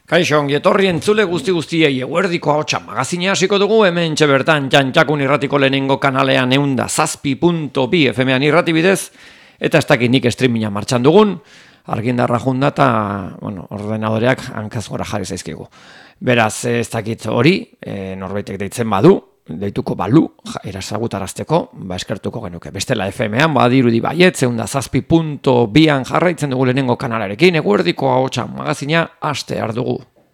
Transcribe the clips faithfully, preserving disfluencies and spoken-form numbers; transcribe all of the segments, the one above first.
Kaixo, ongi etorri entzule guzti guztiei eguerdiko ahotsa magazina hasiko dugu hemen bertan Jantxakun irratiko lehenengo kanalean eunda zazpi punto bi F M-an irrati bidez, eta ez dakit nik streaminga martxan dugun, argindarra junda eta bueno, ordenadoreak hankaz gora jarri zaizkigu. Beraz, ez dakit hori, e, norbaitek deitzen badu, deituko balu, erasagutarazteko, ba eskertuko genuke. Bestela F M-an, badirudi baiet, eunda zazpi punto bian jarraitzen dugu lehenengo kanalarekin, eguerdiko ahotsa magazina haste dugu.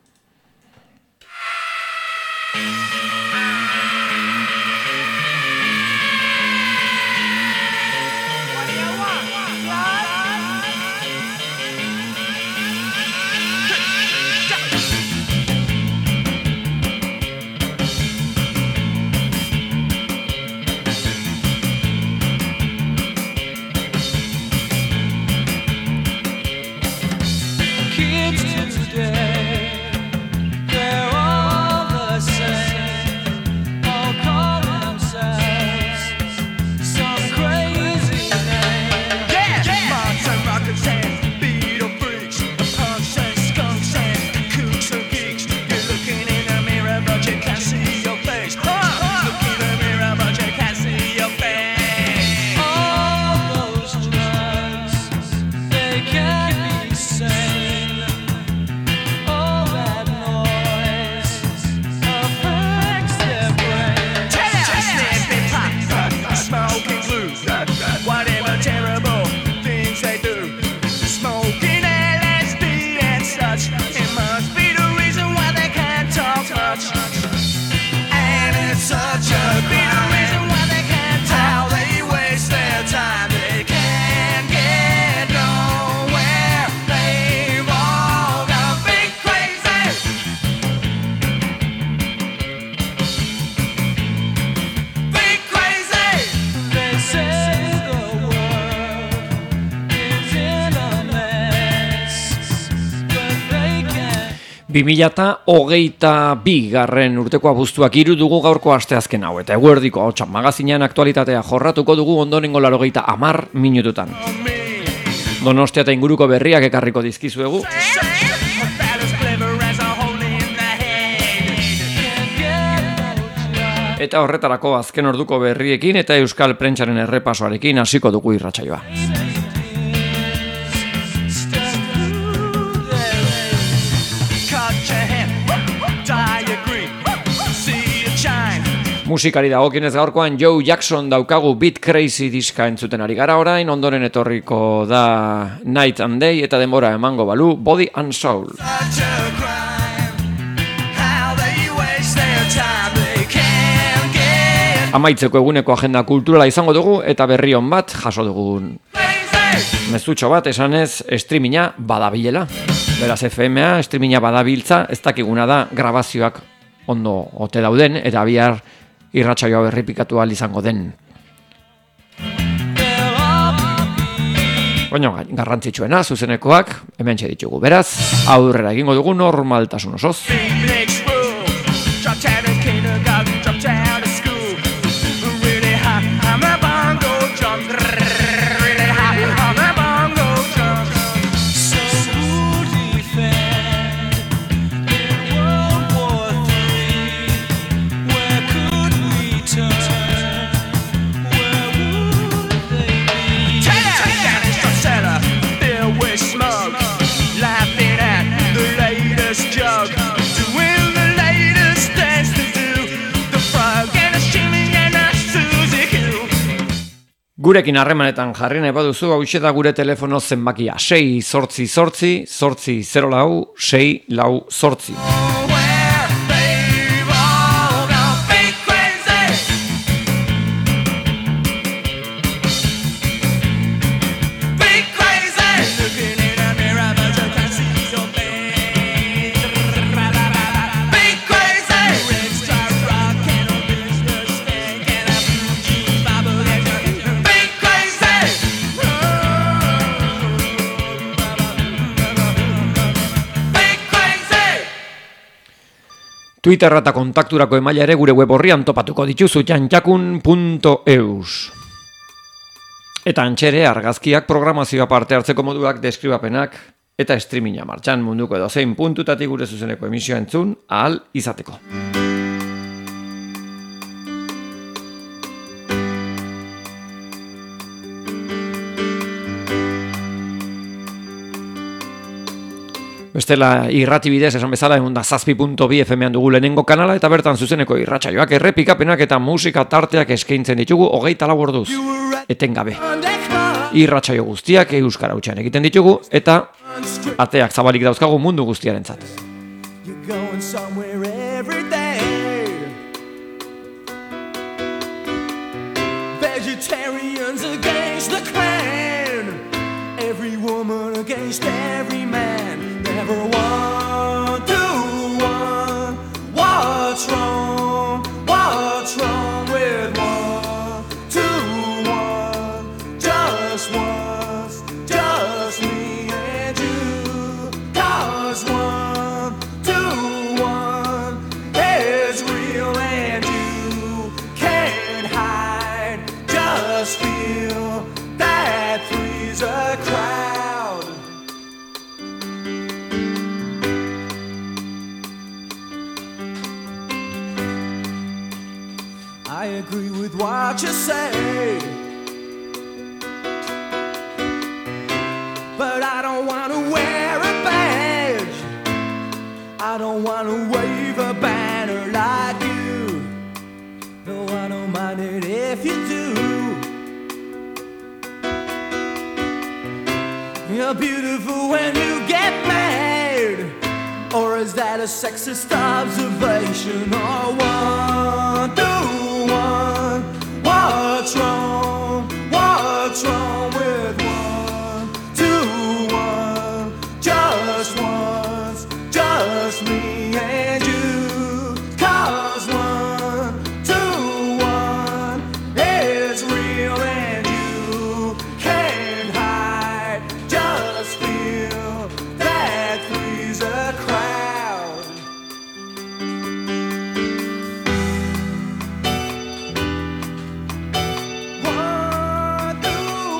bi mila hogeita bi garren urteko abuztuak hiru dugu gaurko asteazken hau, eta eguerdiko ahotsa magazinean aktualitatea jorratuko dugu ondorengo laurogeita hamar minututan. Donostia eta inguruko berriak ekarriko dizkizuegu. Eta horretarako azken orduko berriekin eta euskal prentsaren errepasoarekin hasiko dugu irratsaioa. Musikari dagokionez gaurkoan Joe Jackson daukagu Beat Crazy diska entzuten ari gara orain, ondoren etorriko da Night and Day eta denbora emango balu Body and Soul. Amaitzeko eguneko agenda kulturala izango dugu eta berri on bat jaso dugun mezutxo bat esanez streaminga badabilela. Beraz F M-a streaminga badabiltza, ez dakiguna da grabazioak ondo ote dauden eta bihar irratsaioa berripikatu ahal izango den. Baina garrantzitsuena zuzenekoak hementxe ditugu. Beraz, aurrera egingo dugu normaltasun osoz. Gurekin harremanetan jarri nahi baduzu, hauxe da gure telefono zenbakia sei zortzi zortzi, zortzi zero lau, sei lau zortzi. Twitterra eta kontakturako emaila ere gure web orrian topatuko dituzu jantxakun punto eus. Eta antxere argazkiak, programazioa parte hartzeko moduak, deskribapenak, eta streaminga martxan munduko edozein puntutatik gure zuzeneko emisioa entzun ahal izateko. Bestela irrati bidez esan bezala egun da zazpi puntu bi F M-an dugu lehenengo kanala eta bertan zuzeneko irratsaioak, errepikapenak eta musika tarteak eskaintzen ditugu hogeita lau orduz. Etengabe. Irratsaio guztiak euskara hutsean egiten ditugu eta ateak zabalik dauzkagu mundu guztiarentzat. Vegetarians against the clan, every woman against every man. Never one to one. What's wrong? What's wrong with one to one? Just once, just me and you. 'Cause one to one is real and you can't hide. Just feel that three's a crowd. I agree with what you say, but I don't want to wear a badge. I don't want to wave a banner like you. No, I don't mind it if you do. You're beautiful when you get mad. Or is that a sexist observation? Or one to one? What's wrong? What's wrong with one to one? Just once, just me and you. 'Cause one to one is real and you can't hide. Just feel that three's a crowd. One to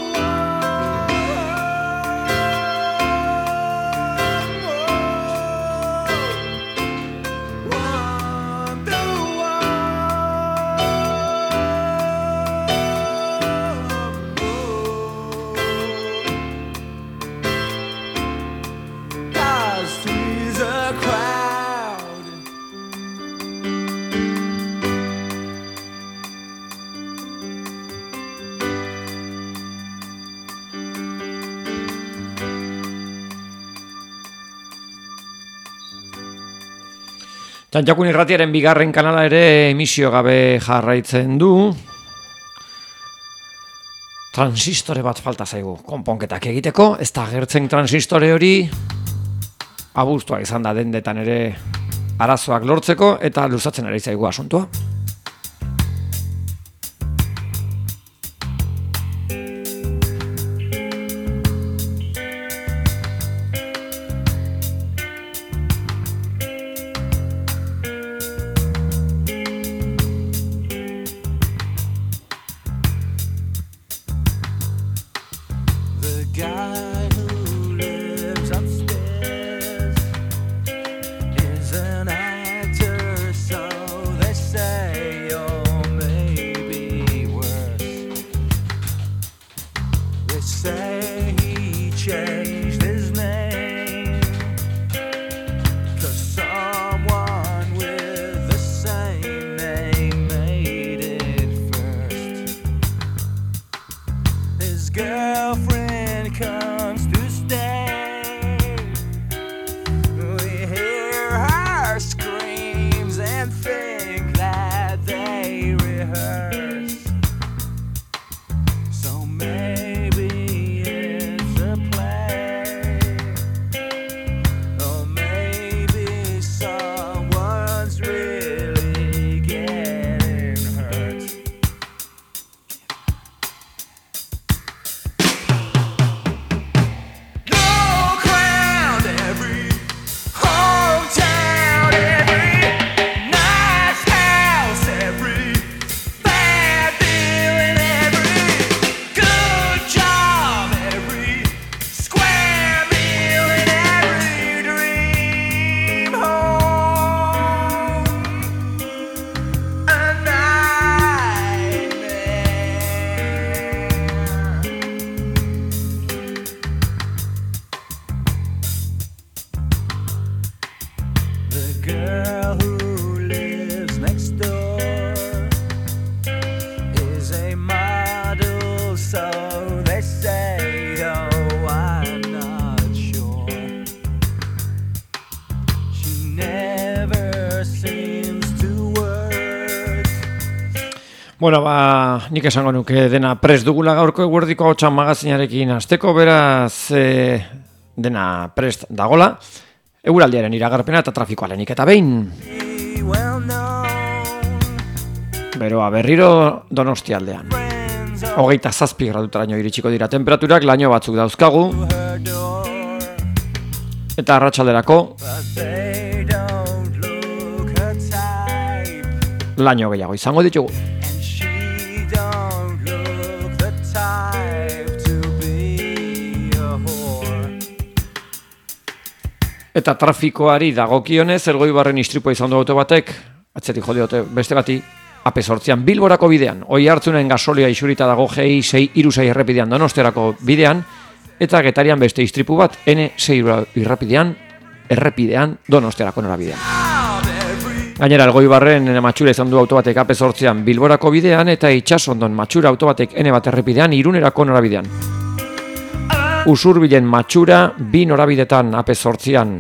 one. One to one. 'Cause three's a crowd. Txantxakun irratiaren bigarren kanala ere emisio gabe jarraitzen du. Transistore bat falta zaigu konponketak egiteko, ez da agertzen transistore hori. Abuztua izan da dendetan ere arazoak lortzeko eta luzatzen ari zaigu asuntua. The guy who lives upstairs is an actor, so they say. Bueno, ba, nik esango nuke dena prest dugula gaurko eguerdiko hotxan magazinarekin azteko, beraz e, dena prest dagola. Eguraldiaren iragarpena eta trafikoa lehenik eta behin. Beroa berriro Donostialdean. Hogeita zazpi gradutaraino iritsiko dira temperaturak, laino batzuk dauzkagu. Eta arratsalderako laino gehiago izango ditugu. Eta trafikoari dagokionez, Elgoibarren istripua izan du auto batek, atzetik jo diote beste bati, A P zortzian Bilborako bidean, oi hartzunen gasolia isurita dago G I sei hiru sei errepidean Donostiarako bidean, eta Getarian beste istripu bat N sei errepidean, errepidean Donostiarako norabidean. Gainera, Elgoibarren matxura izan du auto batek A P zortzian Bilborako bidean, eta Itsasondon matxura auto batek N bat errepidean Irunerako norabidean. Usurbilen matxura bi norabidetan A P zortzian.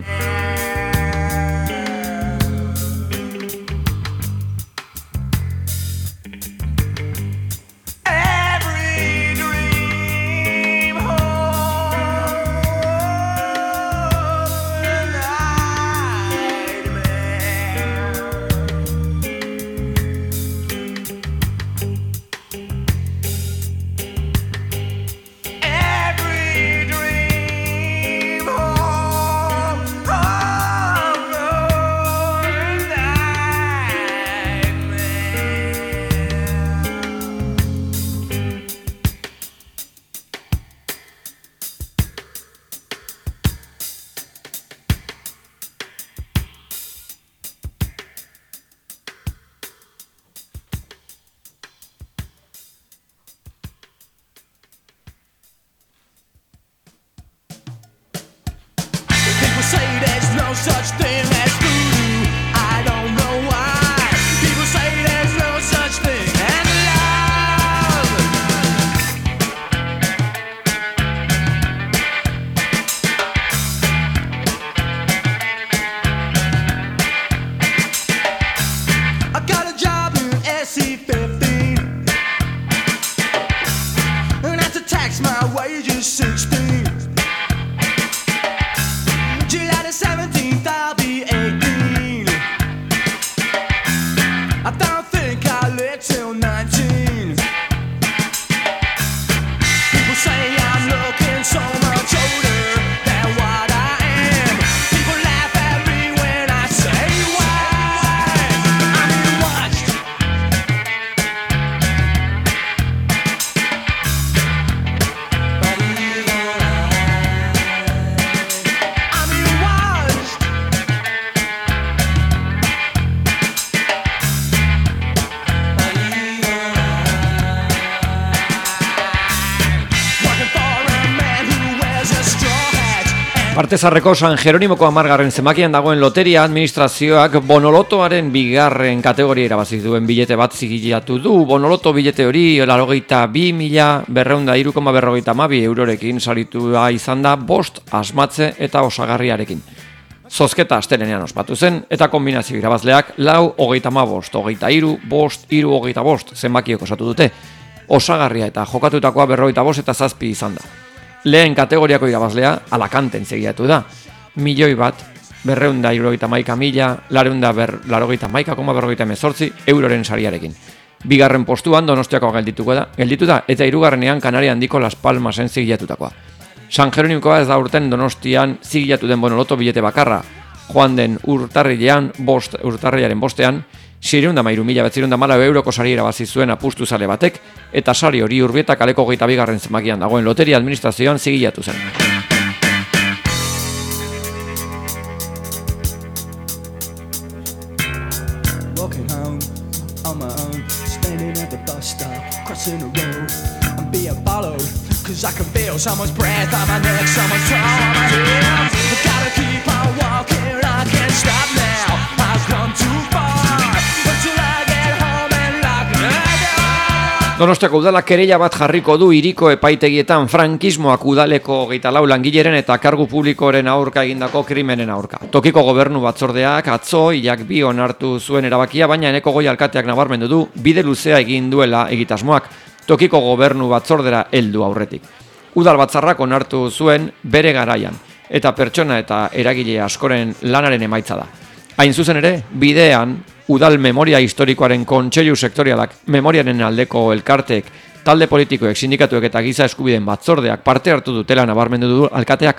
Partezarreko San Jeronimoko hamargarren zenbakian dagoen loteria administrazioak Bonolotoaren bigarren kategoria irabazi duen bilete bat zigilatu du. Bonoloto bilete hori laurogeita bi mila berrehun eta hiru koma berrogeita hamabi eurorekin saritua izan da bost asmatze eta osagarriarekin. Zozketa astelenean ospatu zen eta kombinazio irabazleak lau hogeita hamabost, hogeita hiru, bost, hiru hogeita bost zenbakiok osatu dute. Osagarria eta jokatutakoa berrogeita bost eta zazpi izan da. Lehen kategoriako irabazlea Alakanten segiatu da. Milioi bat, berreun da hirurogeita hamaika mila, lareun da laurogeita hamaika koma berrogeita hemezortzi euroren sariarekin. Bigarren postuan Donostiakoa geldituko da, gelditu da, eta hirugarrenean Kanaria handiko Las Palmasen zigillatutakoa. San Jeronimokoa ez da urten Donostian zigillatu den Bonoloto bilete bakarra. Joan den urtarrilean, bost, urtarrilaren bostean, seiehun eta hamairu mila bederatziehun eta hamalau euroko sari irabazi zuen apustu zale batek, eta sari hori Urbieta kaleko hogeita bigarren zenbakian dagoen loteria administrazioan zigilatu zen. Walking home on my own, standing at the bus stop, crossing the road, I'm being followed, cause I can feel someone's breath on my neck, someone's tongue on my head. I gotta keep on walking, I can't stop now, I've come too far, until I get home and lock the door. Donostiako udalak kereila bat jarriko du hiriko epaitegietan frankismoak udaleko hogeita lau langileren eta kargu publikoren aurka egindako krimenen aurka. Tokiko gobernu batzordeak atzo hilak bi onartu zuen erabakia, baina Eneko Goi alkateak nabarmendu du bide luzea egin duela egitasmoak tokiko gobernu batzordera heldu aurretik. Udal batzarrak onartu zuen bere garaian eta pertsona eta eragile askoren lanaren emaitza da. Hain zuzen ere, bidean Udal Memoria Historikoaren Kontseilu Sektorialak, memoriaren aldeko elkarteek, talde politikoek, sindikatuek eta giza eskubideen batzordeak parte hartu dutela nabarmendu du alkateak.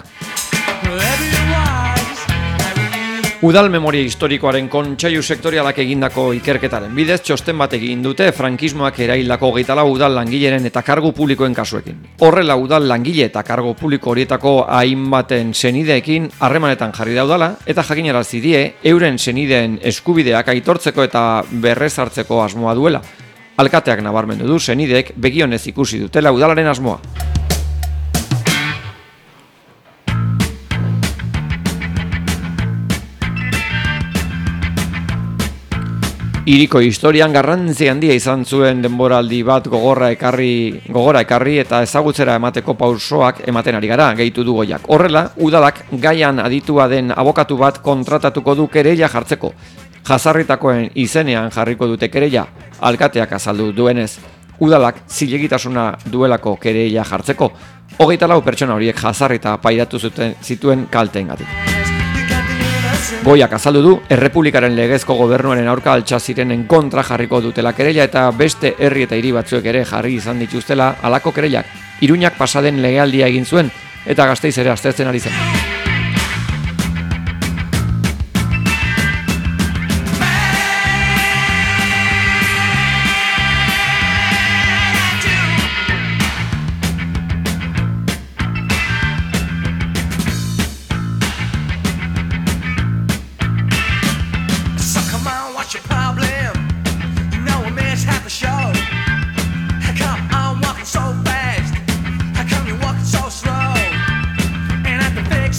Udal Memoria Historikoaren Kontseilu Sektorialak egindako ikerketaren bidez txosten bat egin dute frankismoak eraildako hogeita lau udal langileren eta kargu publikoen kasuekin. Horrela udal langile eta kargu publiko horietako hainbaten senideekin harremanetan jarri da udala eta jakinarazi die euren senideen eskubideak aitortzeko eta berrezartzeko asmoa duela. Alkateak nabarmendu du senideek begionez ikusi dutela udalaren asmoa. Hiriko historian garrantzi handia izan zuen denboraldi bat gogorra ekarri, gogora ekarri eta ezagutzera emateko pausoak ematen ari gara, gehitu du Goiak. Horrela, udalak gaian aditua den abokatu bat kontratatuko du kereila jartzeko. Jazarritakoen izenean jarriko dute kereila, alkateak azaldu duenez. Udalak zilegitasuna duelako kereila jartzeko, hogeita lau pertsona horiek jazarrita pairatu zuten zituen kalteengatik. Goiak azaldu du, Errepublikaren legezko gobernuaren aurka altxa zirenen kontra jarriko dutela kereila eta beste herri eta hiri batzuek ere jarri izan dituztela halako kereilak. Iruñak pasaden legealdia egin zuen eta Gasteiz ere aztertzen ari zen. Come on, walking so fast. How come you're walking so slow? And at the fix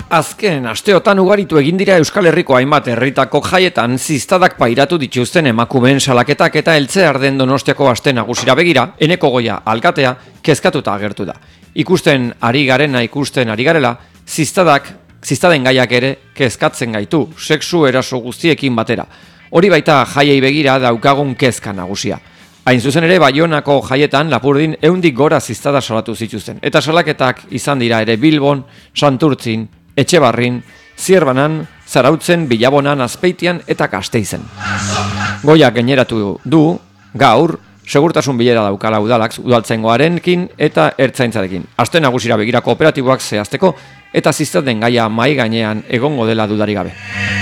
Azken asteotan ugaritu egin dira Euskal Herriko hainbat herritako jaietan ziztadak pairatu dituzten emakumeen salaketak eta heltzear den Donostiako aste nagusira begira, Eneko Goia alkatea kezkatuta agertu da. Ikusten ari garena ikusten ari garela, ziztadak, ziztaden gaiak ere kezkatzen gaitu, sexu eraso guztiekin batera. Hori baita jaiei begira daukagun kezka nagusia. Hain zuzen ere, Baionako jaietan Lapurdin ehundik gora ziztada salatu zituzten. Eta salaketak izan dira ere Bilbon, Santurtzin, Etxebarrin, Zierbanan, Zarautzen, Bilabonan, Azpeitian eta Gasteizen. Goiak gaineratu du, gaur, segurtasun bilera daukala udalak udaltzaingoarekin eta ertzaintzarekin. Aste nagusira begira kooperatiboak zehazteko eta ziztaden gaia mahai gainean egongo dela dudarik gabe.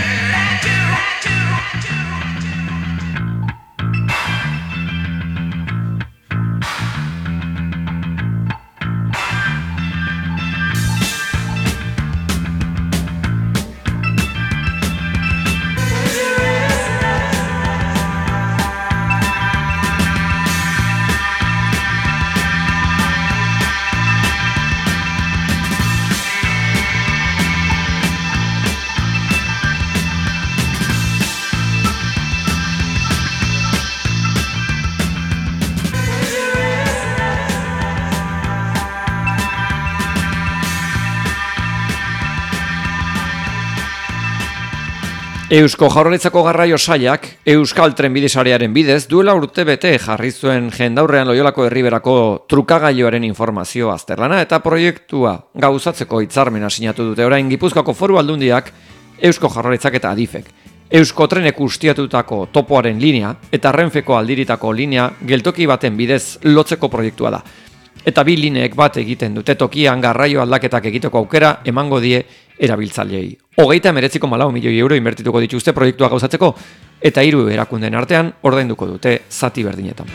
Eusko Jaurlaritzako Garraio Sailak Euskal Trenbide sarearen bidez duela urte bete jarri zuen jendaurrean Loiolako Erriberako trukagailuaren informazio azterlana eta proiektua gauzatzeko hitzarmena sinatu dute orain Gipuzkoako Foru Aldundiak, Eusko Jaurlaritzak eta Adifek. Eusko Trenek ustiatutako topoaren linea eta Renfeko aldiritako linea geltoki baten bidez lotzeko proiektua da. Eta bi lineek bat egiten dute tokian garraio aldaketak egiteko aukera emango die erabiltzaileei. Hogeita hemeretzi koma lau milioi euro inbertituko dituzte proiektua gauzatzeko eta hiru erakundeen artean ordainduko dute zati berdinetan.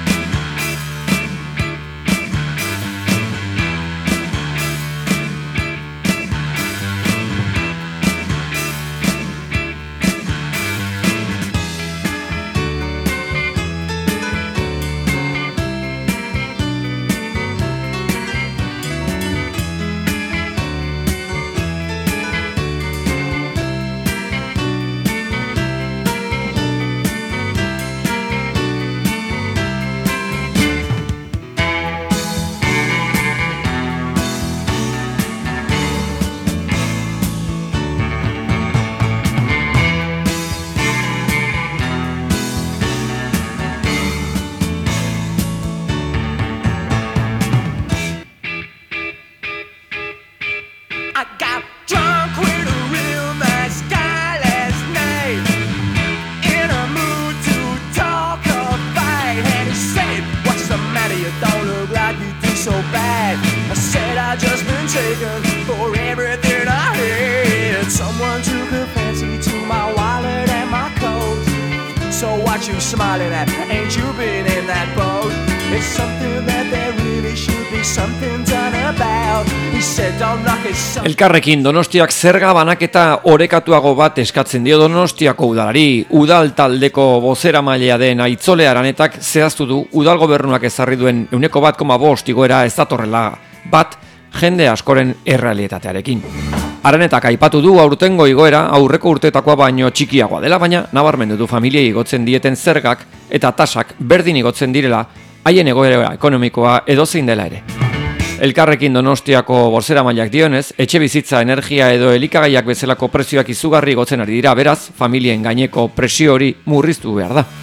Smiling at, ain't you been in that boat? It's something that there really should be something done about. He said don't knock it so. Elkarrekin Donostiak zerga banaketa orekatuago bat eskatzen dio Donostiako udalari. Udal taldeko bozeramailea den Aitzole Aranetak zehaztu du udal gobernuak ezarri duen ehuneko bat koma bost igoera ez datorrela bat jende askoren errealitatearekin. Aranetak aipatu du aurtengo igoera aurreko urteetakoa baino txikiagoa dela, baina nabarmendu du familiei igotzen dieten zergak eta tasak berdin igotzen direla haien egoera ekonomikoa edozein dela ere. Elkarrekin Donostiako bozeramailak dionez, etxe bizitza, energia edo elikagaiak bezalako prezioak izugarri igotzen ari dira, beraz, familien gaineko presio hori murriztu behar da.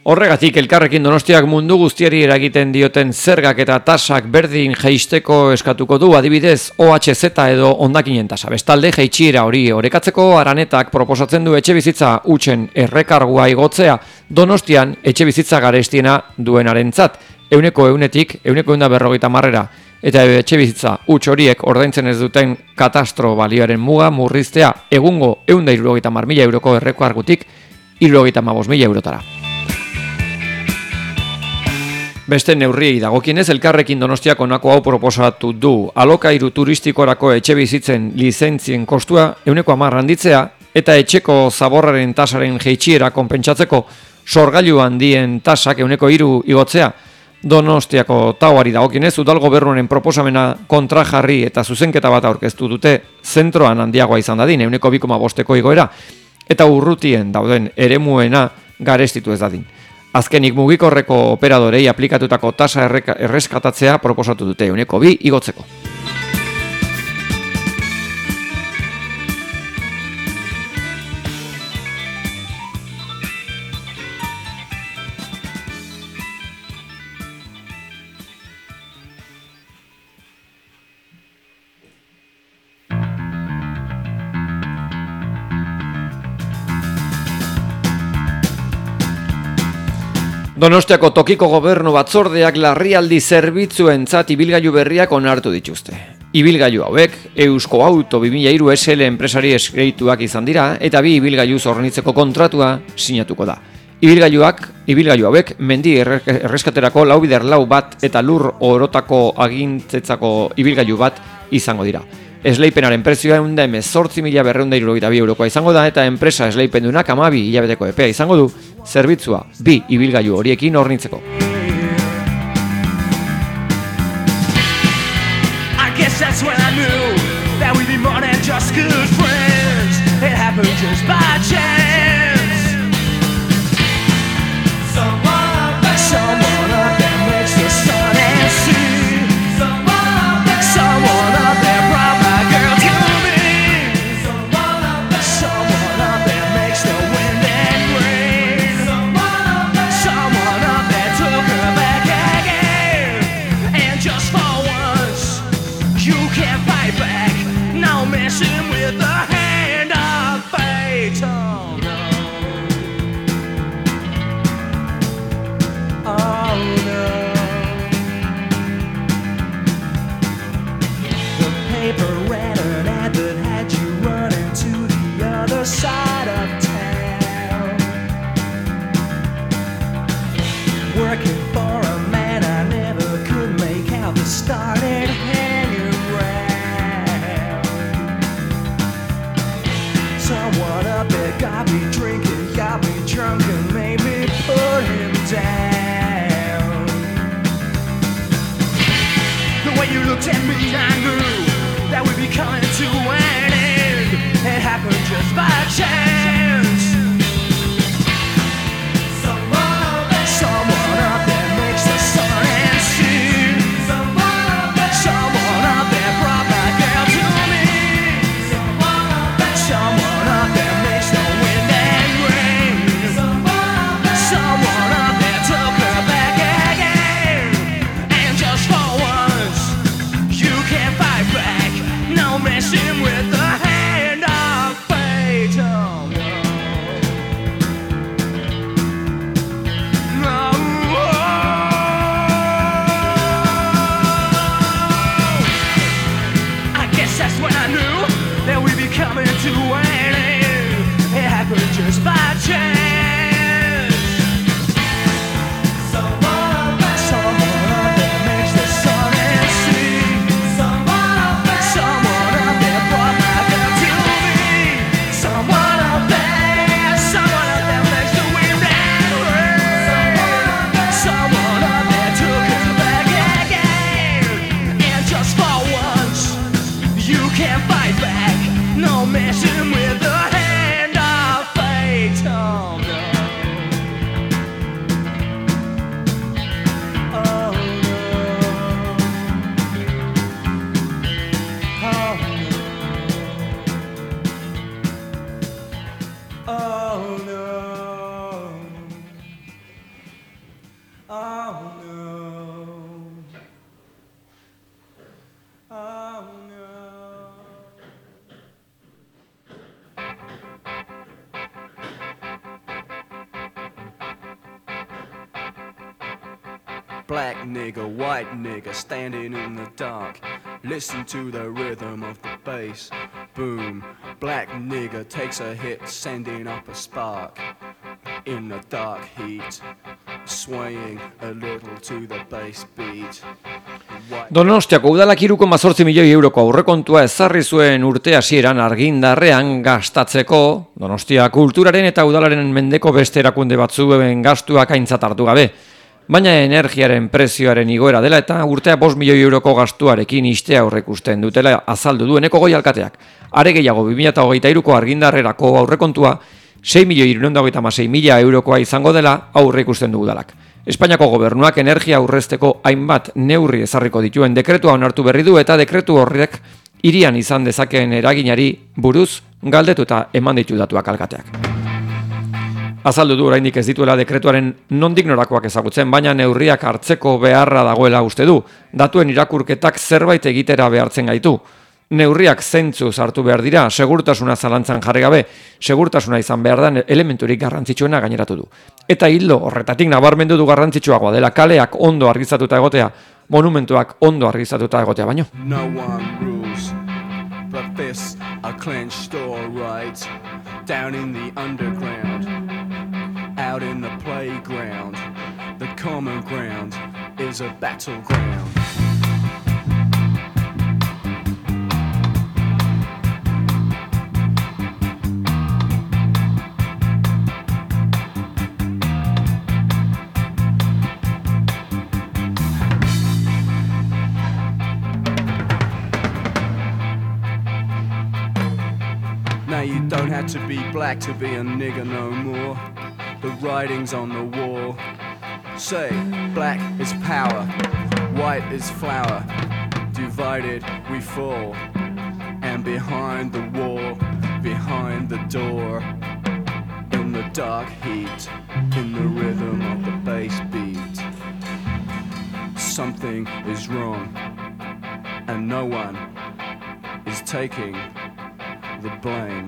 Horregatik elkarrekin Donostiak mundu guztiari eragiten dioten zergak eta tasak berdin jaisteko eskatuko du, adibidez O H Z edo hondakinen tasa. Bestalde jaitsiera hori orekatzeko Aranetak proposatzen du etxebizitza hutsen errekargua igotzea Donostian etxebizitza garestiena duenarentzat, ehuneko ehunetik ehuneko ehun eta berrogeita hamarera, eta etxebizitza huts horiek ordaintzen ez duten katastro balioaren muga murriztea egungo ehun eta hirurogeita hamar mila euroko errekargutik hirurogeita hamabost mila eurotara. Beste neurriei dagokienez elkarrekin Donostiak honako hau proposatu du. Alokairu turistikorako etxebizitzen lizentzien kostua ehuneko hamar handitzea eta etxeko zaborraren tasaren jaitsiera konpentsatzeko sorgailu handien tasak ehuneko hiru igotzea. Donostiako tauari dagokienez udal gobernuaren proposamena kontrajarri eta zuzenketa bat aurkeztu dute zentroan handiagoa izan dadin ehuneko bi koma bosteko igoera eta urrutien dauden eremuena garestitu ez dadin. Azkenik mugikorreko operadorei aplikatutako tasa erreskatatzea proposatu dute ehuneko bi igotzeko. Donostiako tokiko gobernu batzordeak larrialdi zerbitzuentzat ibilgailu berriak onartu dituzte. Ibilgailu hauek Eusko Auto bi mila hiru S L enpresari eskrituak izan dira eta bi ibilgailu hornitzeko kontratua sinatuko da. Ibilgailuak, ibilgailu hauek mendi erreskaterako lau bider lau bat eta lur orotako agintzetzako ibilgailu bat izango dira. Esleipenaren prezioa ehun eta hemezortzi mila berrehun eta hirurogeita bi eurokoa izango da eta enpresa esleipendunak hamabi hilabeteko epea izango du zerbitzua bi ibilgailu horiekin hornitzeko. Can't fight back, no messing with Black nigga, white nigga, standing in the dark. Listen to the rhythm of the bass. Boom. Black nigga takes a hit, sending up a spark. In the dark heat, swaying a little to the bass beat. Donostiako udalak hiru koma zortzi milioi euroko aurrekontua ezarri zuen urte hasieran argindarrean gastatzeko, Donostia kulturaren eta udalaren mendeko beste erakunde batzuen gastuak aintzat hartu gabe. Baina energiaren prezioaren igoera dela eta urtea bost milioi euroko gastuarekin istea aurreikusten dutela azaldu dueneko goi alkateak. Are gehiago bi mila hogeita hiruko argindarrerako aurrekontua sei milioi hirurehun eta hogeita hamasei mila eurokoa izango dela aurreikusten du udalak. Espainiako gobernuak energia aurrezteko hainbat neurri ezarriko dituen dekretua onartu berri du eta dekretu horrek hirian izan dezakeen eraginari buruz galdetuta eman ditu datuak alkateak. Azaldu du oraindik ez dituela dekretuaren nondik norakoak ezagutzen, baina neurriak hartzeko beharra dagoela uste du. Datuen irakurketak zerbait egitera behartzen gaitu. Neurriak zentzuz hartu behar dira, segurtasuna zalantzan jarri gabe, segurtasuna izan behar den elementurik garrantzitsuena gaineratu du. Eta hildo horretatik nabarmendu du garrantzitsuagoa dela kaleak ondo argiztatuta egotea, monumentuak ondo argiztatuta egotea baino. No one rules, but this a clenched door right down in the underground, out in the playground, the common ground is a battleground. Now you don't have to be black to be a nigger no more. The writing's on the wall. Say, black is power, white is flower. Divided we fall. And behind the wall, behind the door, in the dark heat, in the rhythm of the bass beat, something is wrong, and no one is taking the blame.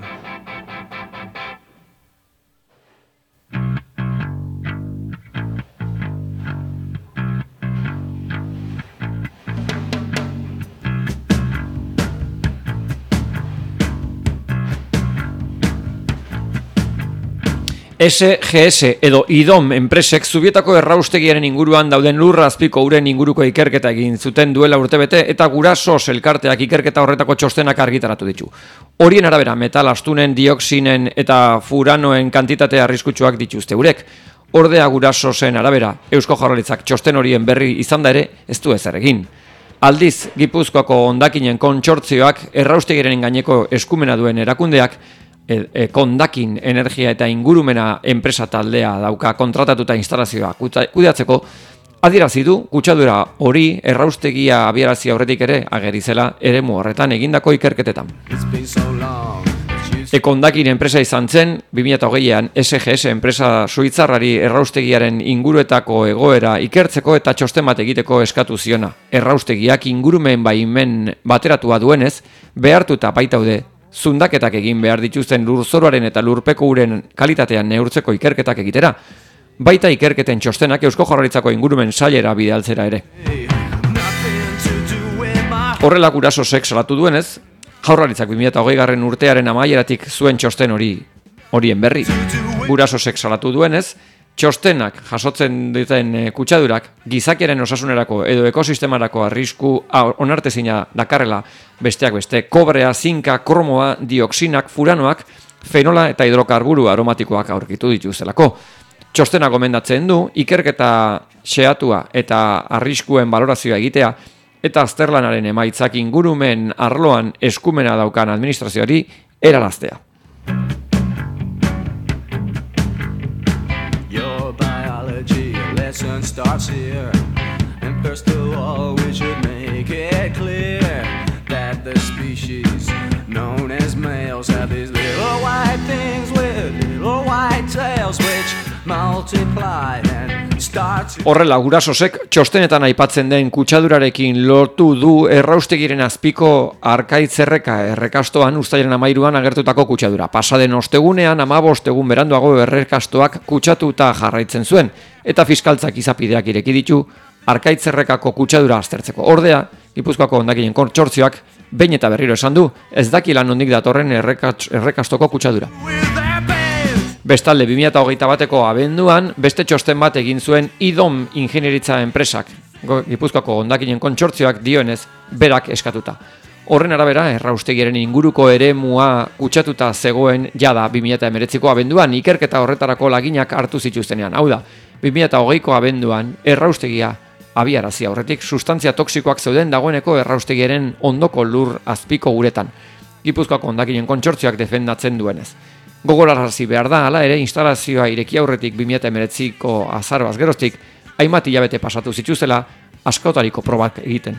S G S edo I D O M enpresek Zubietako erraustegiaren inguruan dauden lurra azpiko uren inguruko ikerketa egin zuten duela urtebete eta Gurasos elkarteak ikerketa horretako txostenak argitaratu ditu. Horien arabera metal astunen, dioxinen eta furanoen kantitate arriskutsuak dituzte urek. Ordea Gurasosen arabera Eusko Jaurlaritzak txosten horien berri izan da ere ez du ezer egin. Aldiz, Gipuzkoako hondakinen kontsortzioak erraustegiaren gaineko eskumena duen erakundeak E, e, kondakin energia eta ingurumena enpresa taldea dauka kontratatuta instalazioa kudeatzeko, adierazi du kutsadura hori erraustegia abiarazi aurretik ere ageri zela eremu horretan egindako ikerketetan. E, kondakin enpresa izan zen bi mila hogeian S G S enpresa suitzarrari erraustegiaren inguruetako egoera ikertzeko eta txosten bat egiteko eskatu ziona. Erraustegiak ingurumen baimen bateratua duenez behartuta baitaude zundaketak egin behar dituzten lurzoroaren eta lurpeko uren kalitatean neurtzeko ikerketak egitera. Baita ikerketen txostenak Eusko Jaurlaritzako ingurumen sailera bidaltzera ere. Horrela Gurasosek salatu duenez, Jaurlaritzak bi mila hogeigarren urtearen amaieratik zuen txosten hori horien berri. Gurasosek salatu duenez, txostenak jasotzen duten kutsadurak gizakiaren osasunerako edo ekosistemarako arrisku onartezina dakarrela besteak beste kobrea, zinka, kromoa, dioxinak, furanoak, fenola eta hidrokarburu aromatikoak aurkitu dituztelako. Txostena gomendatzen du ikerketa xeatua eta arriskuen balorazioa egitea eta azterlanaren emaitzak ingurumen arloan eskumena daukan administrazioari eraraztea. Lesson starts here, and first of all we should make it clear that the species known as males have these little white things with little white tails which multiply and start to... Horrela Gurasosek txostenetan aipatzen den kutsadurarekin lortu du erraustegiren azpiko Arkaitzerreka errekastoan uztailaren hamairuan agertutako kutsadura. Pasaden ostegunean hamabost egun beranduago errekastoak kutsatuta jarraitzen zuen eta fiskaltzak izapideak ireki ditu Arkaitzerrekako kutsadura aztertzeko. Ordea, Gipuzkoako hondakinen kontsortzioak behin eta berriro esan du, ez dakila nondik datorren errekastoko kutsadura. Bestalde, bi mila hogeita bateko abenduan, beste txosten bat egin zuen IDOM ingenieritza enpresak, Gipuzkoako hondakinen kontsortzioak dioenez, berak eskatuta. Horren arabera, erraustegiaren inguruko eremua kutsatuta zegoen jada bi mila hemeretziko abenduan, ikerketa horretarako laginak hartu zituztenean. Hau da, bi mila hogeiko abenduan, erraustegia abiarazi aurretik sustantzia toksikoak zeuden dagoeneko erraustegiaren ondoko lur azpiko uretan. Gipuzkoako hondakinen kontsortzioak defendatzen duenez. Gogorarazi behar da, hala ere, instalazioa ireki aurretik bi mila hemeretziko azaroaz geroztik, hainbat hilabete pasatu zituzela, askotariko probak egiten.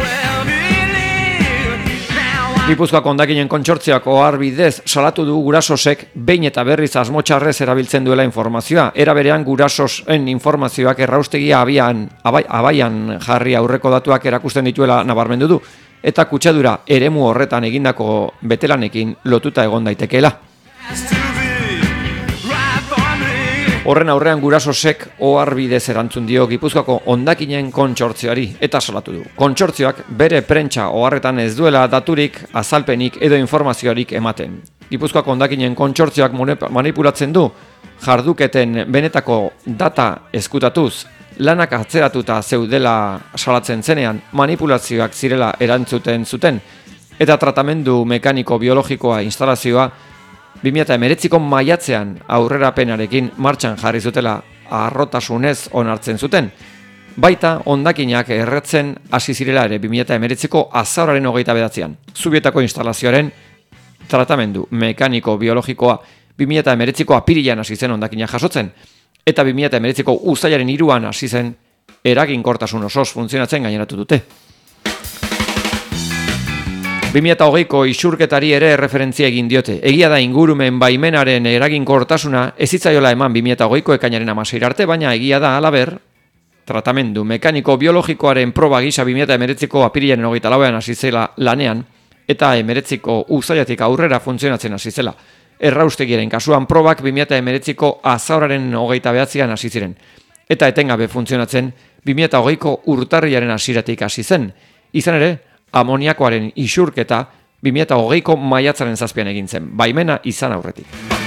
Gipuzkoako hondakinen kontsortzioak ohar bidez salatu du gurasosek behin eta berriz asmotxarrez erabiltzen duela informazioa. Era berean gurasosen informazioak erraustegia abian, abai, abaian jarri aurreko datuak erakusten dituela nabarmendu du, eta kutsadura eremu horretan egindako betelanekin lotuta egon daitekeela. Horren aurrean gurasosek ohar bidez erantzun dio Gipuzkoako hondakinen kontsortzioari eta salatu du. Kontsortzioak bere prentsa oharretan ez duela daturik, azalpenik edo informazioarik ematen. Gipuzkoako hondakinen kontsortzioak manipulatzen du jarduketen benetako data eskutatuz, lanak atzeratuta zeudela salatzen zenean, manipulazioak zirela erantzuten zuten, eta tratamendu mekaniko biologikoa instalazioa bi mila hemeretziko maiatzean aurrerapenarekin martxan jarri zutela harrotasunez onartzen zuten. Baita hondakinak erretzen hasi zirela ere bi mila hemeretziko azaroaren hogeita bederatzian. Zubietako instalazioaren tratamendu mekaniko biologikoa bi mila hemeretziko apirilean hasi zen hondakinak jasotzen, eta bi mila hemeretziko uztailaren hiruan hasi zen eraginkortasun osoz funtzionatzen gaineratu dute. bi mila hogeiko isurketari ere referentzia egin diote. Egia da ingurumen baimenaren eraginkortasuna ez zitzaiola eman bi mila hogeiko ekainaren hamaseira arte, baina egia da halaber, tratamendu mekaniko biologikoaren proba gisa bi mila hemeretziko apirilaren hogeita lauean hasi zela lanean, eta hemeretziko uztailetik aurrera funtzionatzen hasi zela. Erraustegiaren kasuan probak bi mila hemeretziko azaroaren hogeita bederatzian hasi ziren, eta etengabe funtzionatzen bi mila hogeiko urtarrilaren hasieratik hasi zen. Izan ere, amoniakoaren isurketa bi mila hogeiko maiatzaren zazpian egin zen, baimena izan aurretik.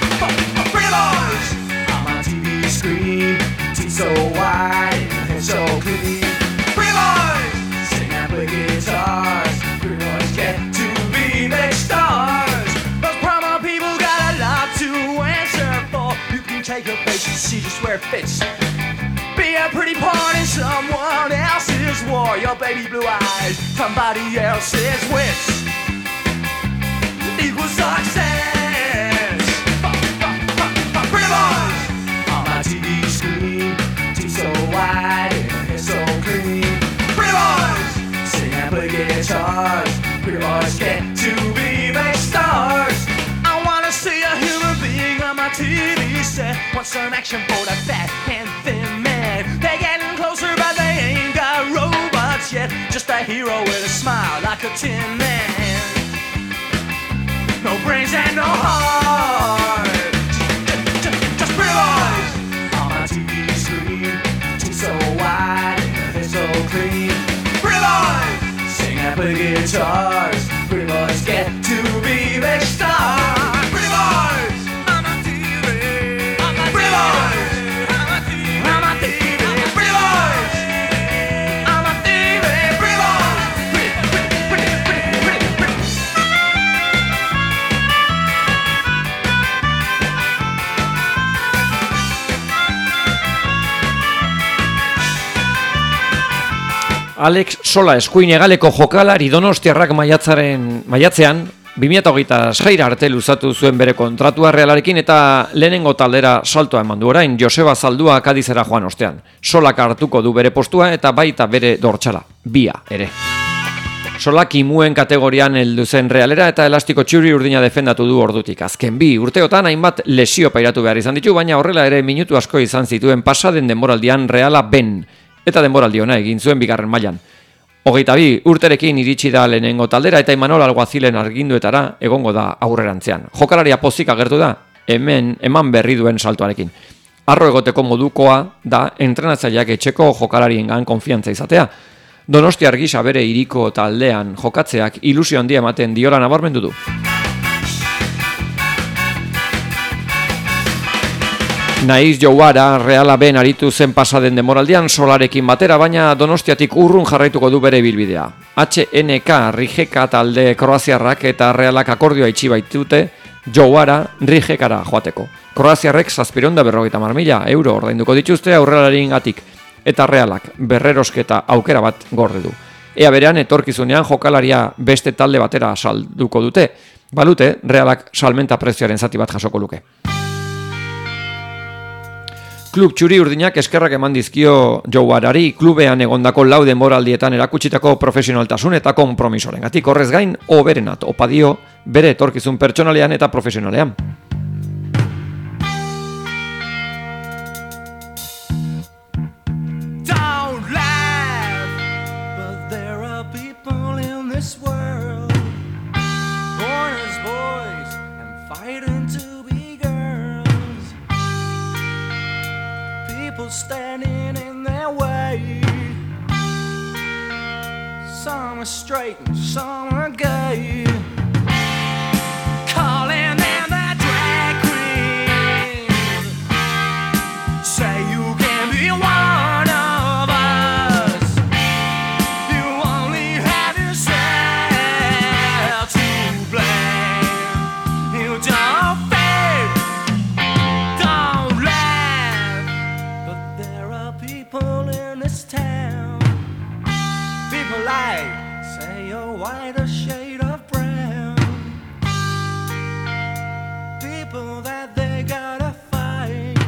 Be a pretty part in someone else's war. Your baby blue eyes, somebody else's wish equals success. Pretty boys on my T V screen, teeth so wide and hair so clean. Pretty boys sing and play guitars. Pretty boys get to be big stars. I wanna see a human being on my T V set. Want some action for the fat and thin man. They're getting closer, but they ain't got robots yet. Just a hero with a smile like a tin man. No brains and no heart. Just, just, just pretty boys on my T V screen. Teeth so wide and hair so clean. Pretty boys sing and play guitars. Pretty boys get to be big stars. Pretty boys on my T V. On my pretty boys. Alex Sola eskuin hegaleko jokalari donostiarrak maiatzaren maiatzean bi mila hogeita seira arte luzatu zuen bere kontratua Realarekin eta lehenengo taldera saltoa eman du orain Joseba Zaldua Kadizera joan ostean. Solak hartuko du bere postua eta baita bere dortsala, bia ere. Solak imuen kategorian heldu zen Realera eta elastiko txuri urdina defendatu du ordutik. Azken bi urteotan hainbat lesio pairatu behar izan ditu, baina horrela ere minutu asko izan zituen pasaden denboraldian Reala ben eta denboraldi ona egin zuen bigarren mailan. Hogeita bi urterekin iritsi da lehenengo taldera eta Imanol Alguazilen arginduetara egongo da aurrerantzean. Jokalaria pozik agertu da, hemen eman berri duen saltoarekin. Arro egoteko modukoa da entrenatzaileak etxeko jokalariengan konfiantza izatea. Donostiar gisa bere hiriko taldean jokatzeak ilusio handia ematen diola nabarmendu du. Naiz Jouara Reala Ben aritu zen pasaden demoraldian Solarekin batera, baina Donostiatik urrun jarraituko du bere bilbidea. H N K Rijeka talde kroaziarrak eta Realak akordioa itxi baitute Jouara Rijekara joateko. Kroaziarrek zazpiehun eta berrogeita hamar mila euro ordainduko dituzte aurrelariengatik, eta Realak berrerosketa aukera bat gorde du. Ea berean etorkizunean jokalaria beste talde batera salduko dute, balute Realak salmenta prezioaren zati bat jasoko luke. Klub txuri urdinak eskerrak eman dizkio Jouarari klubean egondako lau denboraldietan erakutsitako profesionaltasun eta konpromisorengatik. Horrez gain, hoberenat opa dio bere etorkizun pertsonalean eta profesionalean. Standing in their way. Some are straight and some are gay. Calling them the drag queens. Say you can be one of us. You only have yourself to blame. You don't fake, don't laugh. There are people in this town, people like, say you're white or shade of brown, people that they gotta fight.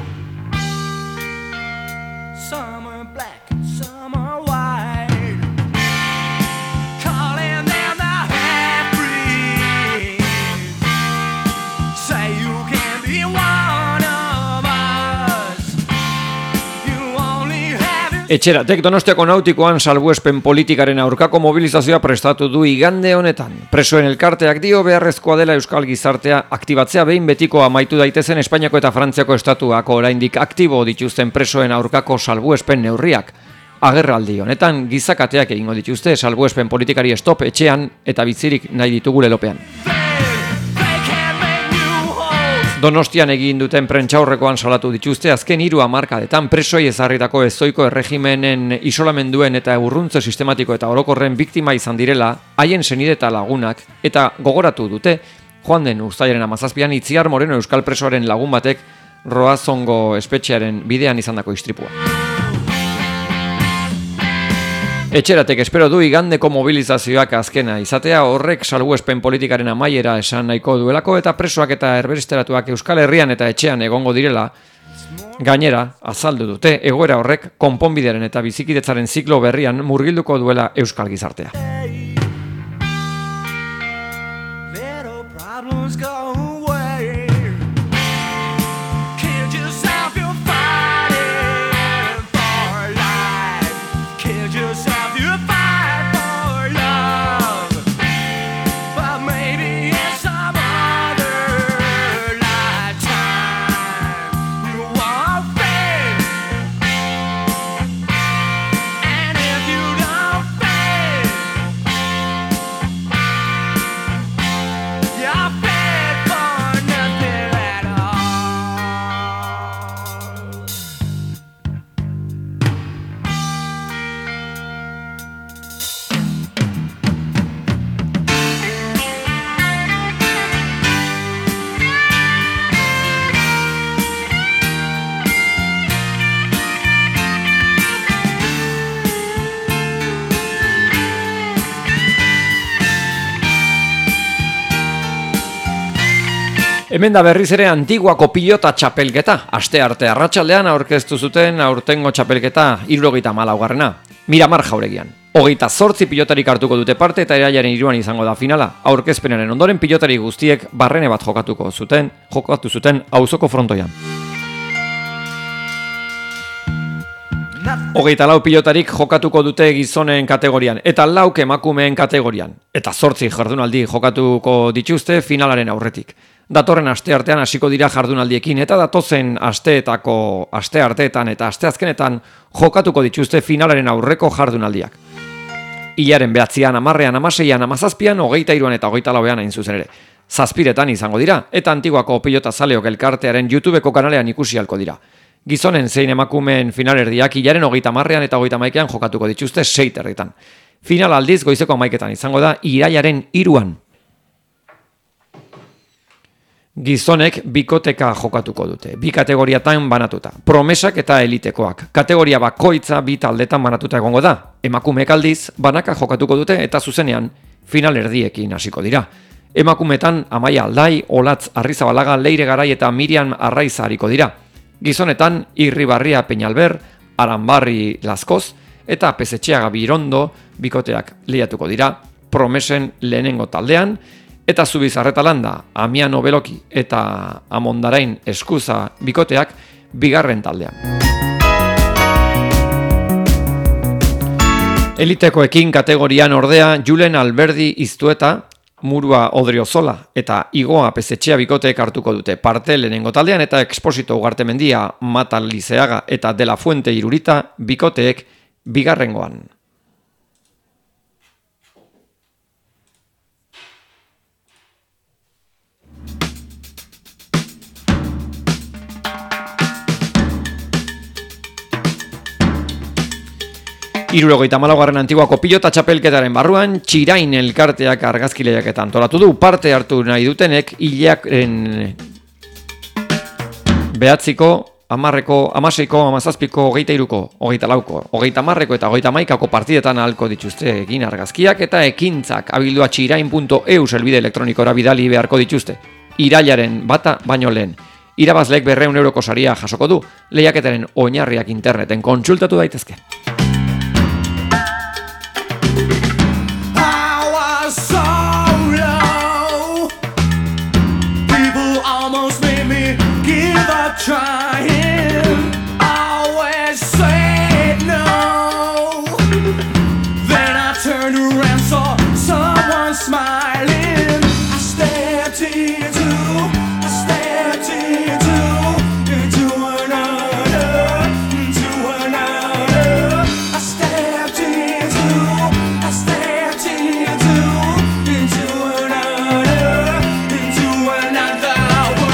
Some are black and some are white, calling them the half-breeds. Say you can be one of us. Etxeratek Donostiako Nautikoan salbuespen politikaren aurkako mobilizazioa prestatu du igande honetan. Presoen elkarteak dio beharrezkoa dela euskal gizartea aktibatzea behin betiko amaitu daitezen Espainiako eta Frantziako estatuako oraindik aktibo dituzten presoen aurkako salbuespen neurriak. Agerraldi honetan gizakateak egingo dituzte salbuespen politikari stop etxean eta bizirik nahi ditugu lelopean. Donostian egin duten prentsaurrekoan salatu dituzte azken hiru hamarkadetan presoi ezarritako ezoiko erregimenen isolamenduen eta urruntze sistematiko eta orokorren biktima izan direla haien senide eta lagunak, eta gogoratu dute joan den uztailaren hamazazpian Itziar Moreno euskal presoaren lagun batek Roazongo espetxearen bidean izandako istripua. Etxeratek espero du igandeko mobilizazioak azkena izatea, horrek salbuespen politikaren amaiera esan nahiko duelako eta presoak eta erbesteratuak Euskal Herrian eta etxean egongo direla. Gainera, azaldu dute, egoera horrek konponbidearen eta bizikidetzaren ziklo berrian murgilduko duela Euskal gizartea. Hemen da berriz ere Antiguako pilota txapelketa. Aste arte arratsaldean aurkeztu zuten aurtengo txapelketa hirurogeita hamalaugarrena. Miramar Jauregian. Hogeita zortzi pilotarik hartuko dute parte eta irailaren hiruan izango da finala. Aurkezpenaren ondoren pilotari guztiek barrene bat jokatuko zuten, jokatu zuten auzoko frontoian. Hogeita lau pilotarik jokatuko dute gizonen kategorian eta lauk emakumeen kategorian. Eta zortzi jardunaldi jokatuko dituzte finalaren aurretik. Datorren aste artean hasiko dira jardunaldiekin eta datozen asteetako aste arteetan eta asteazkenetan jokatuko dituzte finalaren aurreko jardunaldiak. Hilaren behatzian, amarrean, amaseian, amazazpian, hogeita iruan eta hogeita lauean hain zuzen ere. Zazpiretan izango dira, eta Antiguako pilota zaleok elkartearen YouTubeko kanalean ikusi halko dira. Gizonen zein emakumeen finalerdiak hilaren hogeita amarrean eta hogeita hamaikean jokatuko dituzte sei herritan. Final aldiz goizeko hamaiketan izango da irailaren hiruan. Gizonek bikoteka jokatuko dute, bi kategoriatan banatuta, promesak eta elitekoak. Kategoria bakoitza bi taldetan banatuta egongo da. Emakumeek aldiz, banaka jokatuko dute eta zuzenean finalerdiekin hasiko dira. Emakumetan Amaia Aldai, Olatz Arrizabalaga, Leire Garai eta Miriam Arraiza hariko dira. Gizonetan Irribarria Peñalber, Aranbarri Laskoz eta Pezetxeaga Birondo bikoteak lehiatuko dira. Promesen lehenengo taldean, eta Zubizarretalanda, Amiano Beloki eta Amondarain Eskuza bikoteak bigarren taldean. Elitekoekin kategorian ordea Julen Alberdi Iztueta, Murua Odriozola eta Igoa Pezetxea bikoteek hartuko dute parte lehenengo taldean eta Exposito Ugartemendia, Mata Lizeaga eta De La Fuente Irurita bikoteek bigarrengoan. Hirurogeita hamalaugarren Antiguako pilota txapelketaren barruan, Txirain elkarteak argazkilehiaketan antolatu du, parte hartu nahi dutenek hilaren behatziko, amarreko, amaseiko, amazazpiko, hogeita iruko, hogeita lauko, hogeita amarreko eta hogeita maikako partidetan ahalko dituzte egin argazkiak eta ekintzak abildua txirain punto e u helbide elektronikora bidali beharko dituzte. Irailaren bata baino lehen. Irabazleek berrehun euroko saria jasoko du, lehiaketaren oinarriak interneten kontsultatu daitezke. Trying, always say no. Then I turned around, saw someone smiling. I stepped into, I stepped into, into another, into another. I stepped into, I stepped into, into another, into another world.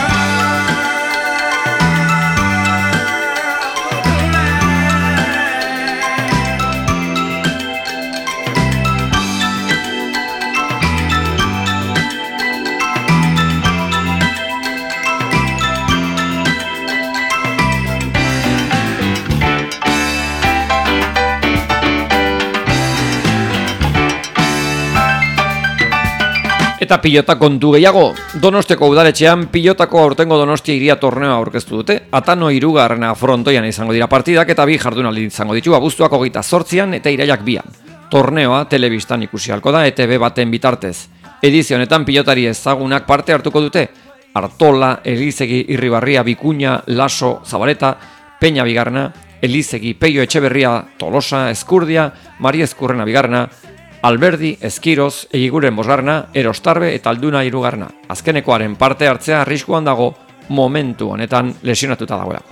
Eta pilota kontu gehiago, Donosteko udaletxean pilotako aurtengo Donostia Hiria torneoa aurkeztu dute. Atano hirugarrena frontoian izango dira partidak eta bi jardunaldi izango ditu abuztuak hogeita zortzian eta irailak bian. Torneoa telebistan ikusi halko da E T B baten bitartez. Edizio honetan pilotari ezagunak parte hartuko dute. Artola, Elizegi, Irribarria, Bikuña, Laso, Zabaleta, Peña bigarrena, Elizegi, Peio Etxeberria, Tolosa, Eskurdia, Mari Ezkurrena bigarrena, Alberdi, Eskiroz, Egiguren bosgarrena, Erostarbe eta Alduna hirugarrena. Azkenekoaren parte hartzea arriskuan dago momentu honetan lesionatuta dagoelako.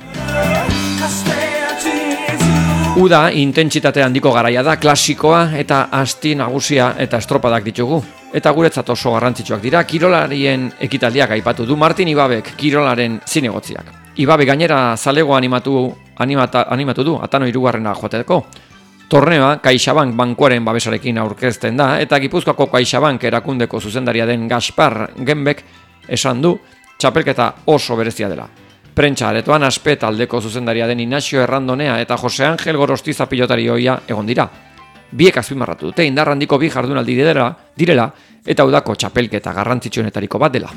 Uda intentsitate handiko garaia da, klasikoa eta asti nagusia eta estropadak ditugu. Eta guretzat oso garrantzitsuak dira, kirolarien ekitaldiak aipatu du Martin Ibabek kirolaren zinegotziak. Ibabe gainera zalego animatu, animata, animatu du, atano hirugarrena joateko. Torneoa CaixaBank bankuaren babesarekin aurkezten da eta Gipuzkoako CaixaBank erakundeko zuzendaria den Gaspar Genbek esan du txapelketa oso berezia dela. Prentsa aretoan Aspe taldeko zuzendaria den Inaxio Errandonea eta Jose Angel Gorostiza pilotari ohia egon dira. Biek azpimarratu dute indar handiko bi jardunaldi direla, direla eta udako txapelketa garrantzitsuenetariko bat dela.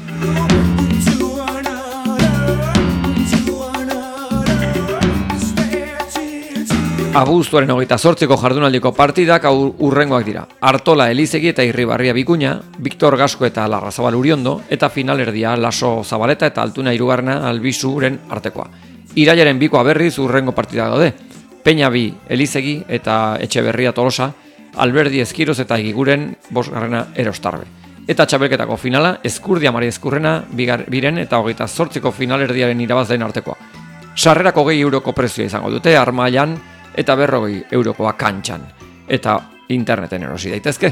Abuztuaren hogeita zortziko jardunaldiko partidak urrengoak dira. Artola Elizegi eta Irribarria Bikuña, Victor Gasko eta Larrazabal Uriondo, eta finalerdia Laso Zabaleta eta Altuna hirugarrena Albizuren artekoa. Irailaren bikoa berriz urrengo partida daude. Peña bi Elizegi eta Etxeberria Tolosa, Alberdi Eskiroz eta Egiguren bosgarrena Erostarbe. eta txapelketako finala Ezkurdia Mari Ezkurrena bigar, biren eta hogeita zortziko finalerdiaren irabazleen artekoa. Sarrerako hogei euroko prezioa izango dute Armailan eta berrogei eurokoa kantxan. Eta interneten erosi daitezke.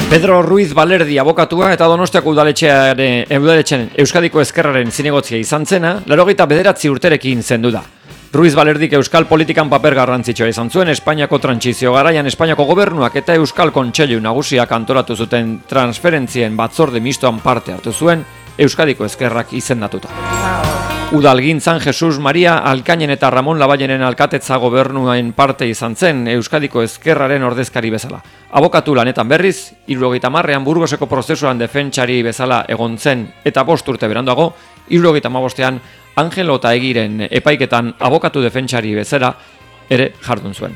Pedro Ruiz Balerdi abokatua eta Donostiako udaletxearen, udaletxearen Euskadiko Ezkerraren zinegotzia izan zena, laurogeita bederatzi urterekin zendu da. Ruiz Balerdik euskal politikan paper garrantzitsua izan zuen Espainiako trantsizio garaian Espainiako gobernuak eta Euskal Kontseilu Nagusiak antolatu zuten transferentzien batzorde mistoan parte hartu zuen Euskadiko Ezkerrak izendatuta. Udalgintzan Jesus Maria Alkainen eta Ramon Laballenen alkatetza gobernuen parte izan zen Euskadiko Ezkerraren ordezkari bezala. Abokatu lanetan berriz, hirurogeita hamarrean Burgoseko prozesuan defentsari bezala egon zen eta bost urte beranduago, hirurogeita hamabostean Angelo eta Egiren epaiketan abokatu defentsari bezala ere jardun zuen.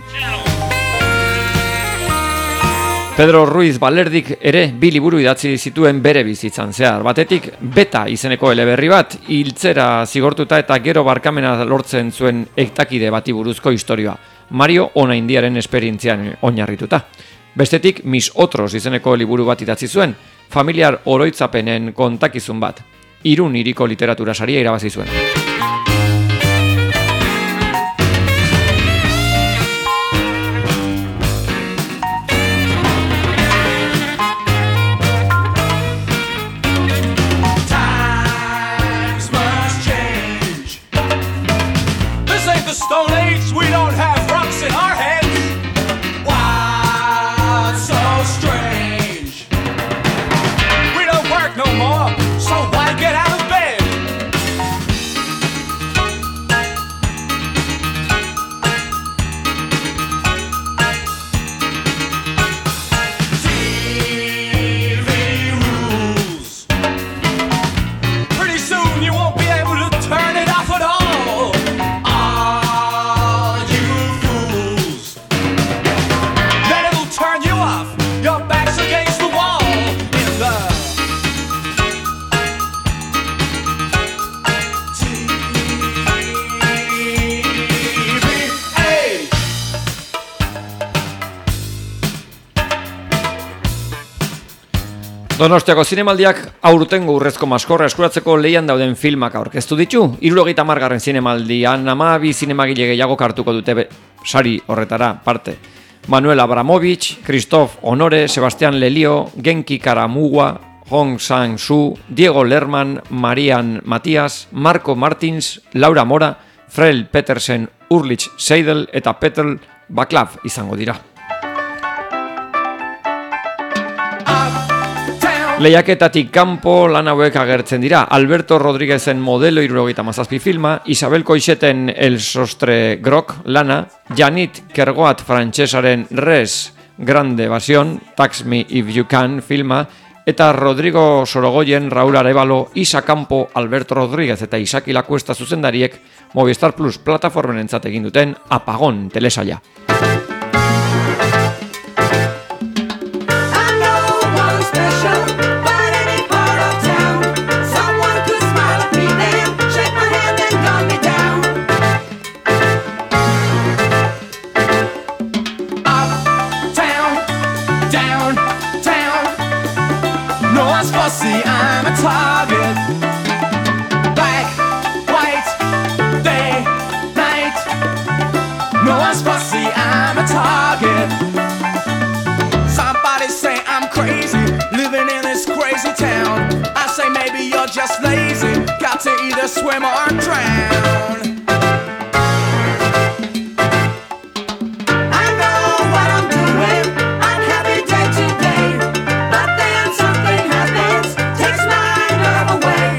Pedro Ruiz Balerdik ere bi liburu idatzi zituen bere bizitzan zehar. Batetik, Beta izeneko eleberri bat, hiltzera zigortuta eta gero barkamena lortzen zuen ektakide bati buruzko istorioa. Mario Onaindiaren esperientzian oinarrituta. Bestetik, Mis Otros izeneko liburu bat idatzi zuen, familiar oroitzapenen kontakizun bat. Irun hiriko literatura saria irabazi zuen. Donostiako zinemaldiak aurtengo urrezko maskorra eskuratzeko lehian dauden filmak aurkeztu ditu. hirurogeita hamargarren zinemaldian hamabi zinemagile gehiago hartuko dute be, sari horretara parte. Manuel Abramovich, Christoph Honore, Sebastián Lelio, Genki Karamugua, Hong Sang-soo, Diego Lerman, Marian Matias, Marco Martins, Laura Mora, Frel Petersen, Ulrich Seidel eta Peter Baclav izango dira. Lehiaketatik kanpo lan hauek agertzen dira. Alberto Rodríguezen Modelo hirurogeita hamazazpi filma, Isabel Coixeten El Sostre Grok lana, Janit Kergoat frantsesaren Res Grande Evasion, Tax Me If You Can filma, eta Rodrigo Sorogoyen, Raúl Arévalo, Isa Campo, Alberto Rodríguez eta Isaki Lacuesta zuzendariek Movistar Plus plataformenentzat egin duten Apagón telesaila. Just lazy, got to either swim or drown. I know what I'm doing, I'm happy day to day, but then something happens, takes my nerve away.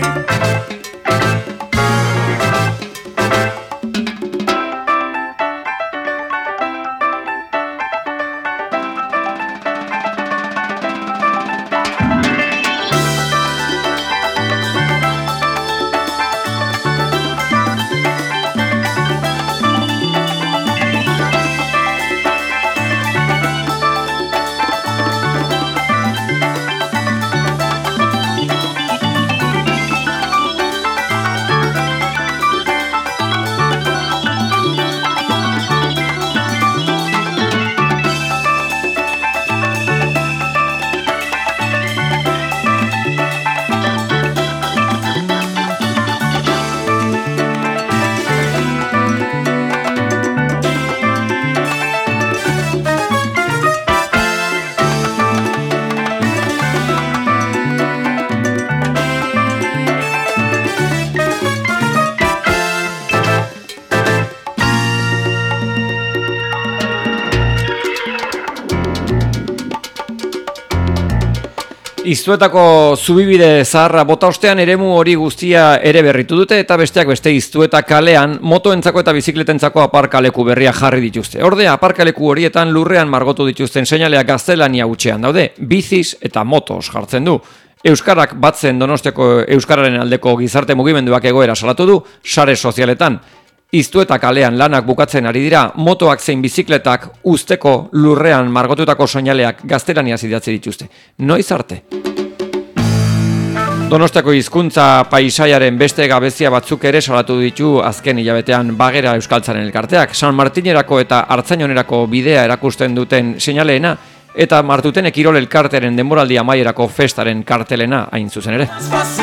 Iztuetako zubibide zaharra bota ostean eremu hori guztia ere berritu dute eta besteak beste Iztueta kalean motoentzako eta bizikletentzako aparkaleku berria jarri dituzte. Ordea aparkaleku horietan lurrean margotu dituzten seinaleak gaztelania hutsean daude, biziz eta motos jartzen du. Euskarak batzen Donostiako euskararen aldeko gizarte mugimenduak egoera salatu du sare sozialetan. Iztueta kalean lanak bukatzen ari dira, motoak zein bizikletak usteko lurrean margotutako seinaleak gaztelaniaz idatzi dituzte. Noiz arte? Donostiako hizkuntza paisaiaren beste gabezia batzuk ere salatu ditu azken hilabetean Bagera Euskaltzaren elkarteak. San Martinerako eta Artzainonerako bidea erakusten duten seinaleena eta Martutene Kirol elkartearen denboraldi amaierako festaren kartelena hain zuzen ere.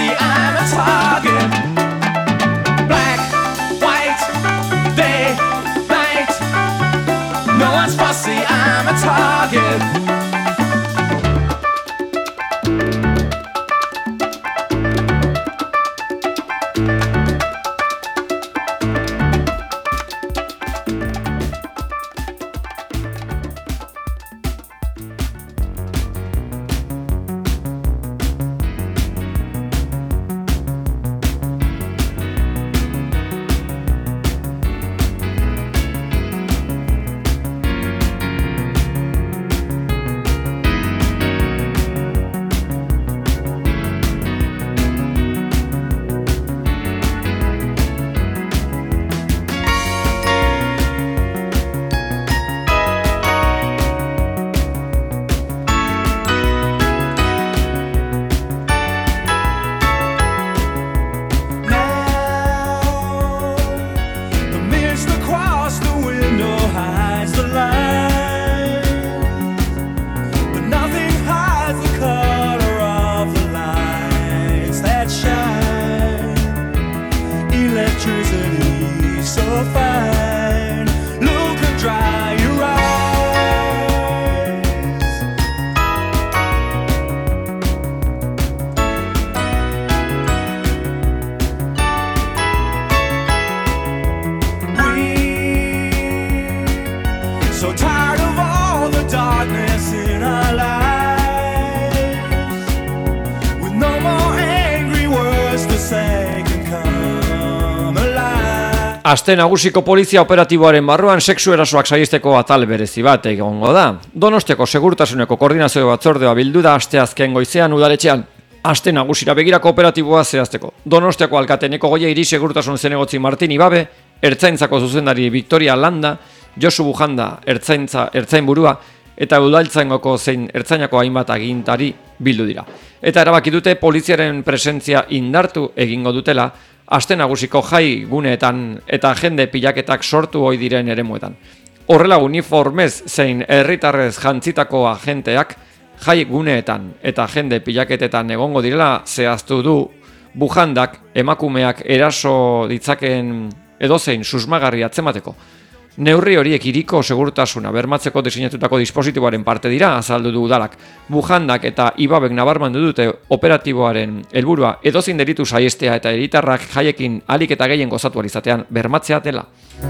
Aste nagusiko polizia operatiboaren barruan sexu erasoak saihesteko atal berezi bat egongo da. Donostiako segurtasuneko koordinazio batzordea bildu da asteazken goizean udaletxean. Aste nagusira begirako operatiboa zehazteko. Donostiako alkateneko Goia hiri segurtasun zenegotzi Martin Ibabe, Ertzaintzako zuzendari Victoria Landa, Josu Bujanda, Ertzaintza, Ertzainburua eta udaltzaingoko zein ertzainako hainbat agintari bildu dira. Eta erabaki dute poliziaren presentzia indartu egingo dutela aste nagusiko jai guneetan eta jende pilaketak sortu ohi diren eremuetan. Horrela uniformez zein herritarrez jantzitako agenteak jai guneetan eta jende pilaketetan egongo direla zehaztu du Bujandak emakumeak eraso ditzakeen edozein susmagarri atzemateko. Neurri horiek hiriko segurtasuna bermatzeko diseinatutako dispositiboaren parte dira, azaldu du udalak. Bujandak eta Ibabek nabarmendu dute operatiboaren helburua edozein delitu saihestea eta hiritarrak jaiekin ahalik eta gehien gozatu ahal izatean bermatzea dela.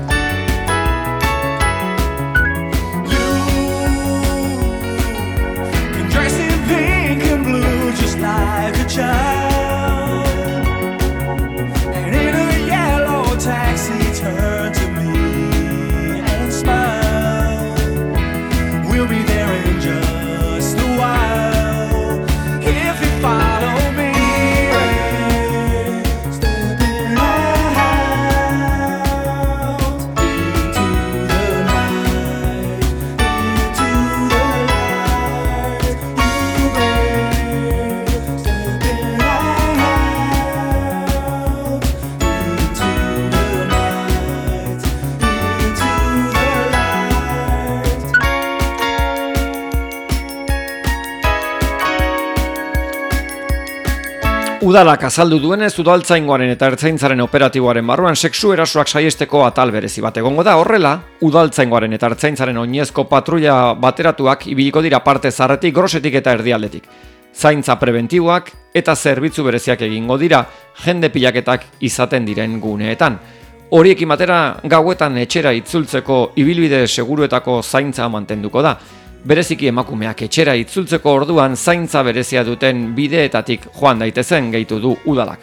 Udalak azaldu duenez, udaltzaingoaren eta ertzaintzaren operatiboaren barruan sexu erasoak saihesteko atal berezi bat egongo da. Horrela, udaltzaingoaren eta ertzaintzaren oinezko patrulla bateratuak ibiliko dira parte zarretik, grosetik eta erdialdetik. Zaintza prebentiboak eta zerbitzu bereziak egingo dira jende pilaketak izaten diren guneetan. Horiekin batera gauetan etxera itzultzeko ibilbide seguruetako zaintza mantenduko da. Bereziki emakumeak etxera itzultzeko orduan zaintza berezia duten bideetatik joan daitezen gehitu du udalak.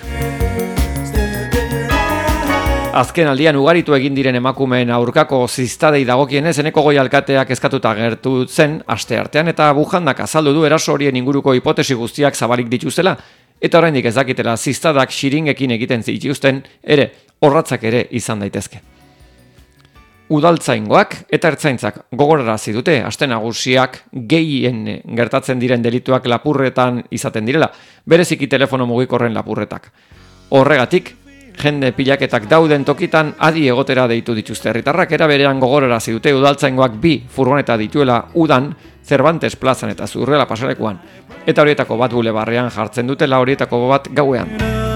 Azken aldian ugaritu egin diren emakumeen aurkako ziztadei dagokienez Eneko Goi alkateak eskatuta gertu zen asteartean eta bujandak azaldu du eraso horien inguruko hipotesi guztiak zabalik dituzela eta oraindik ez dakitela ziztadak xiringekin egiten zituzten ere orratzak ere izan daitezke. Udaltzaingoak eta ertzaintzak gogorarazi dute aste nagusiak gehien gertatzen diren delituak lapurretan izaten direla, bereziki telefono mugikorren lapurretak. Horregatik, jende pilaketak dauden tokitan adi egotera deitu dituzte herritarrak, era berean gogorarazi dute udaltzaingoak bi furgoneta dituela udan Cervantes plazan eta Zurrela pasarekuan, eta horietako bat bulebarrean jartzen dutela, horietako bat gauean.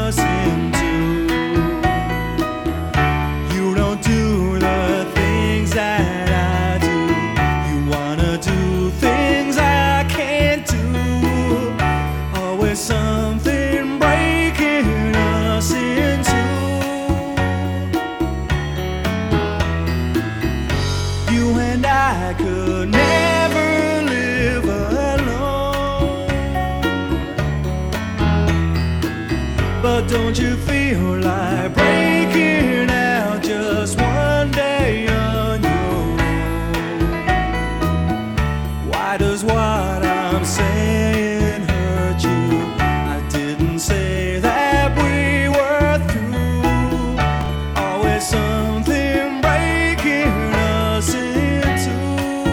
But don't you feel like breaking out just one day on your own? Why does what I'm saying hurt you? I didn't say that we were through. Always something breaking us in two.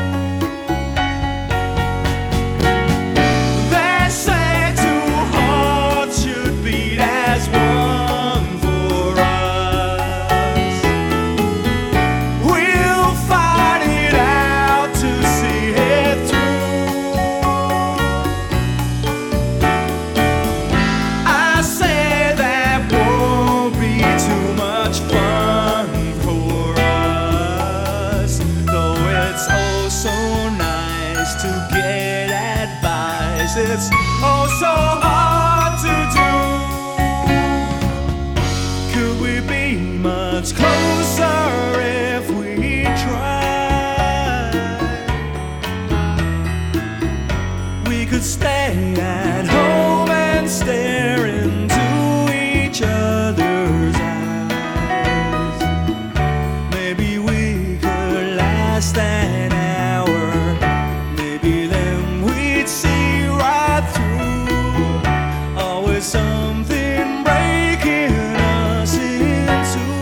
They say two hearts should beat as one for us. We'll fight it out to see it through. I say that won't be too much fun for us, though it's oh so nice to get advice. It's oh so hard to do. Could we be much closer if we tried? We could stay at home and stare into each other's eyes. Maybe we could last an hour. Maybe then we'd see right through. Always something breaking us in two.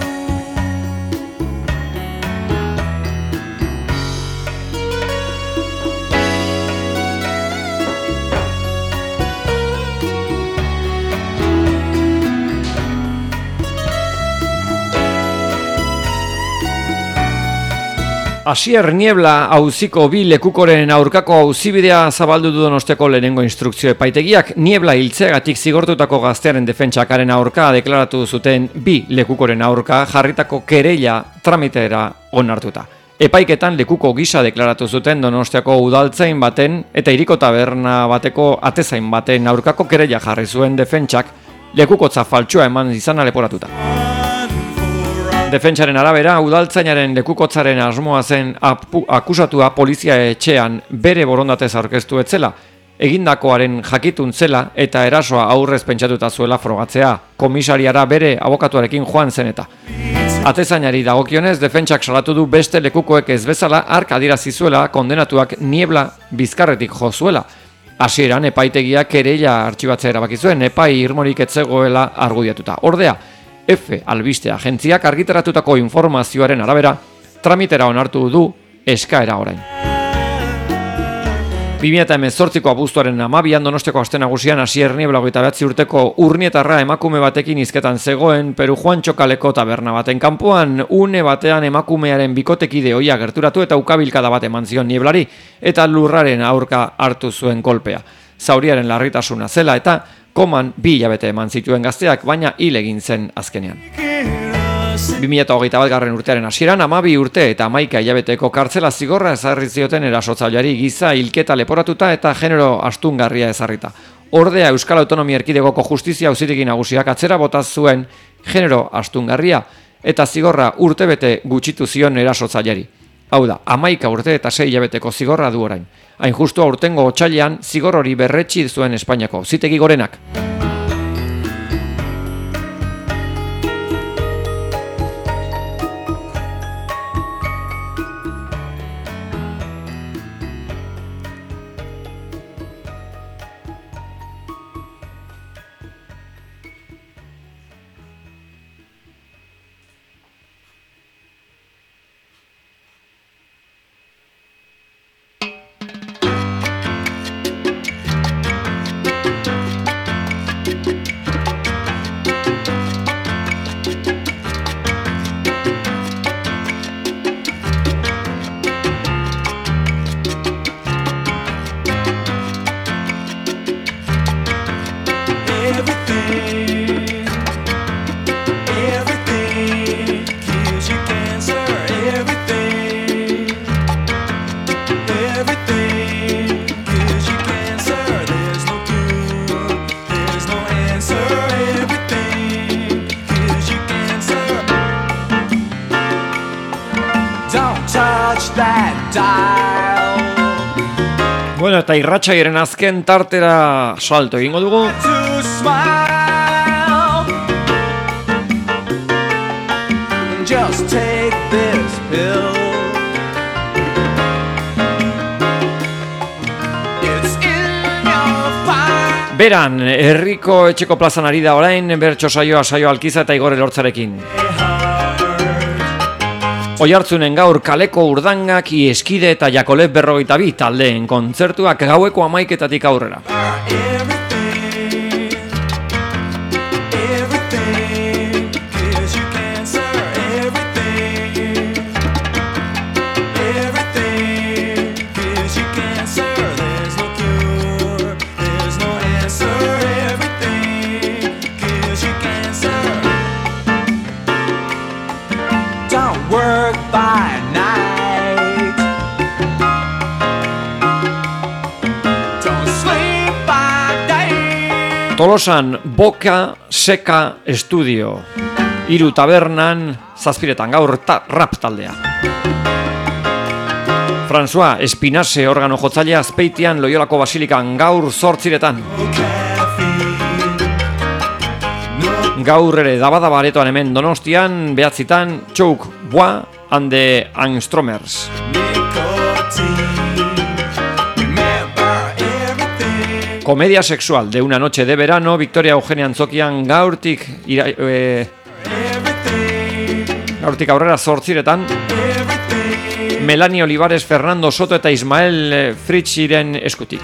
Asier Niebla auziko bi lekukoren aurkako auzibidea zabaldu du Donostiako lehenengo instrukzio epaitegiak. Niebla hiltzeagatik zigortutako gaztearen defentsakaren aurka deklaratu zuten bi lekukoren aurka jarritako kereila tramitera onartuta. Epaiketan lekuko gisa deklaratu zuten Donostiako udaltzain baten eta Hiriko taberna bateko atezain baten aurkako kereila jarri zuen defentsak lekukotza faltsua eman izana leporatuta. Defentsaren arabera, udaltzainaren lekukotzaren asmoa zen apu, akusatua polizia etxean bere borondatez aurkeztu etzela, egindakoaren jakitun zela eta erasoa aurrez pentsatuta zuela frogatzea, komisariara bere abokatuarekin joan zen eta. Atezainari dagokionez, defentsak salatu du beste lekukoek ez bezala hark adierazi zuela kondenatuak Niebla bizkarretik jo zuela. Hasieran epaitegiak kereila artxibatzea erabaki zuen, epai irmorik ez zegoela argudiatuta. Ordea, F albiste agentziak argitaratutako informazioaren arabera tramitera onartu du eskaera orain. bi mila hemezortziko abuztuaren hamabian Donostiako aste nagusian Asier Niebla hogeita bederatzi urteko urnietarra emakume batekin hizketan zegoen Peru Juantxo kaleko taberna baten kanpoan une batean emakumearen bikotekide ohia gerturatu eta ukabilkada bat eman zion Nieblari eta lurraren aurka hartu zuen kolpea. Zauriaren larritasuna zela eta koman bi hilabete eman zituen gazteak, baina hil egin zen azkenean. bi mila hogeita bat garren urtearen hasieran hamabi urte eta hamaika hilabeteko kartzela zigorra ezarri zioten erasotzaileari giza hilketa leporatuta eta genero astungarria ezarrita. Ordea Euskal Autonomia Erkidegoko Justizia Auzitegi Nagusiak atzera bota zuen genero astungarria eta zigorra urtebete gutxitu zion erasotzaileari. Hau da, hamaika urte eta sei hilabeteko zigorra du orain. Hain justu aurtengo otsailean zigor hori berretsi zuen Espainiako auzitegi gorenak. Bueno, eta irratsaiaren azken tartera salto egingo dugu. Just take this pill. It's in your fire. Beran, herriko etxeko plazan ari da orain, bertso saioa saio Alkiza eta Igor Elortzarekin. Oihartzunen gaur kaleko urdangak, Ieskide eta Jakolev berrogeita bi taldeen kontzertuak gaueko hamaiketatik aurrera. Tolosan Boka Seka Estudio, hiru tabernan, zazpiretan gaur ta, rap taldea. François Espinase organo jotzailea Azpeitian Loiolako Basilikan gaur zortziretan. Gaur ere dabadaba aretoan hemen Donostian, behatzitan Txouk Bois and the Angstromers. Comedia sexual de una noche de verano, Victoria Eugenia Antzokian gaurtik ira, e, gaurtik aurrera zortziretan. Melanie Olivares, Fernando Soto eta Ismael Fritziren eskutik.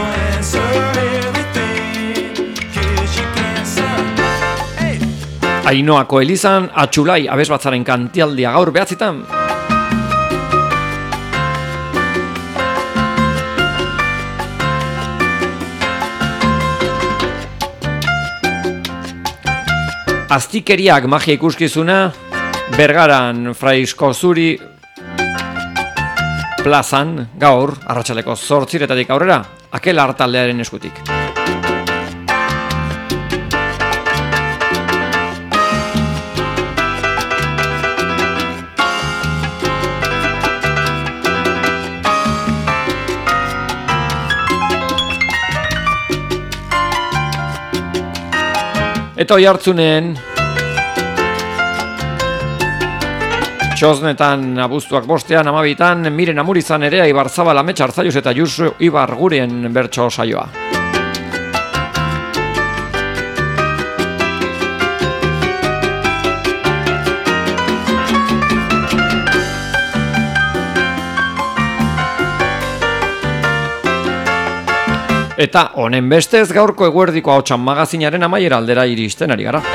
Ainoako Elizan, Atxulai abesbatzaren kantialdia gaur behatzitan. Aztikeriak magia ikuskizuna, Bergaran Fraisko Zuri plazan gaur, arratsaleko zortziretatik aurrera, Akel Artaldearen eskutik. Eta Oihartzunen Txosnetan abuztuak bostean, amabitan, Miren Amurizan ere, Ibarzabal Ametsa Arzaius eta Jusu Ibar Guren bertso saioa. Eta honen bestez gaurko eguerdiko ahotsan magazinaren amaiera aldera iristen ari gara.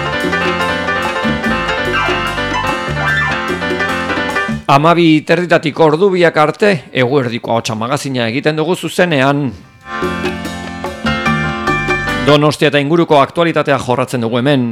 Amabi terditatik ordu biak arte, eguerdiko ahotsan magazina egiten dugu zuzenean. Donostia eta inguruko aktualitatea jorratzen dugu hemen.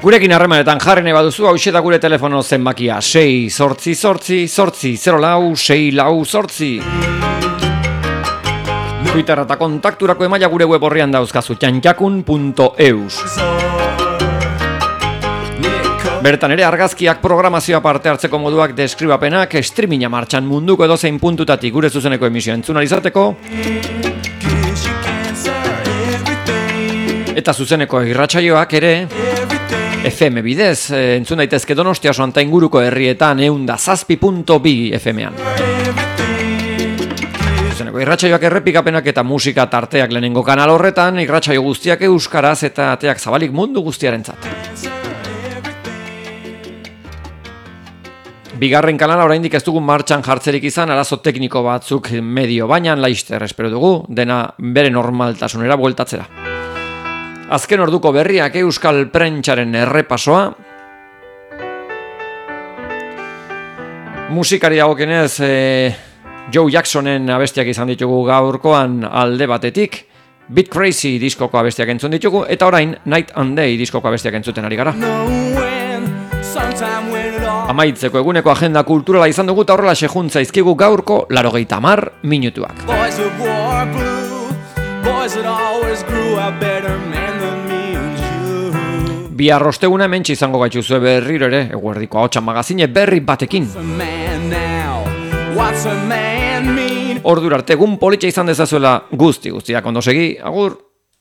Gurekin harremanetan jarri nahi baduzu, hauxe da gure telefono zenbakia sei zortzi zortzi zortzi zero lau sei lau zortzi. Twitter eta kontakturako emaila gure web horrian dauzkazu txantxakun punto eus. Bertan ere argazkiak, programazioa, parte hartzeko moduak, deskribapenak, streaminga martxan munduko edozein puntutatik gure zuzeneko emisio entzun izateko. Eta zuzeneko irratsaioak ere F M bidez entzun daitezke Donostia Santa inguruko herrietan ehun eta zazpi puntu bi F M-an. Zuzeneko irratsaioak, errepikapenak eta musika tarteak lehenengo kanal horretan, irratsaio guztiak euskaraz eta ateak zabalik mundu guztiarentzat. Bigarren kanala oraindik ez dugu martxan jartzerik izan, arazo tekniko batzuk medio bainan laister espero dugu, dena bere normaltasunera bueltatzera. Azken orduko berriak euskal prentsaren errepasoa. Musikari dagokienez, e, Joe Jacksonen abestiak izan ditugu gaurkoan alde batetik, Bit Crazy diskoko abestiak entzun ditugu, eta orain Night and Day diskoko abestiak entzuten ari gara. Amaitzeko eguneko agenda kulturala izan dugu eta horrela sejuntza izkigu gaurko laurogeita hamar minutuak. Bihar osteguna hementxe izango gaituzue berriro ere, eguerdiko ahotsa magazine berri batekin. Ordura arte egun politxa izan dezazuela guzti guztiak ondo segi, agur!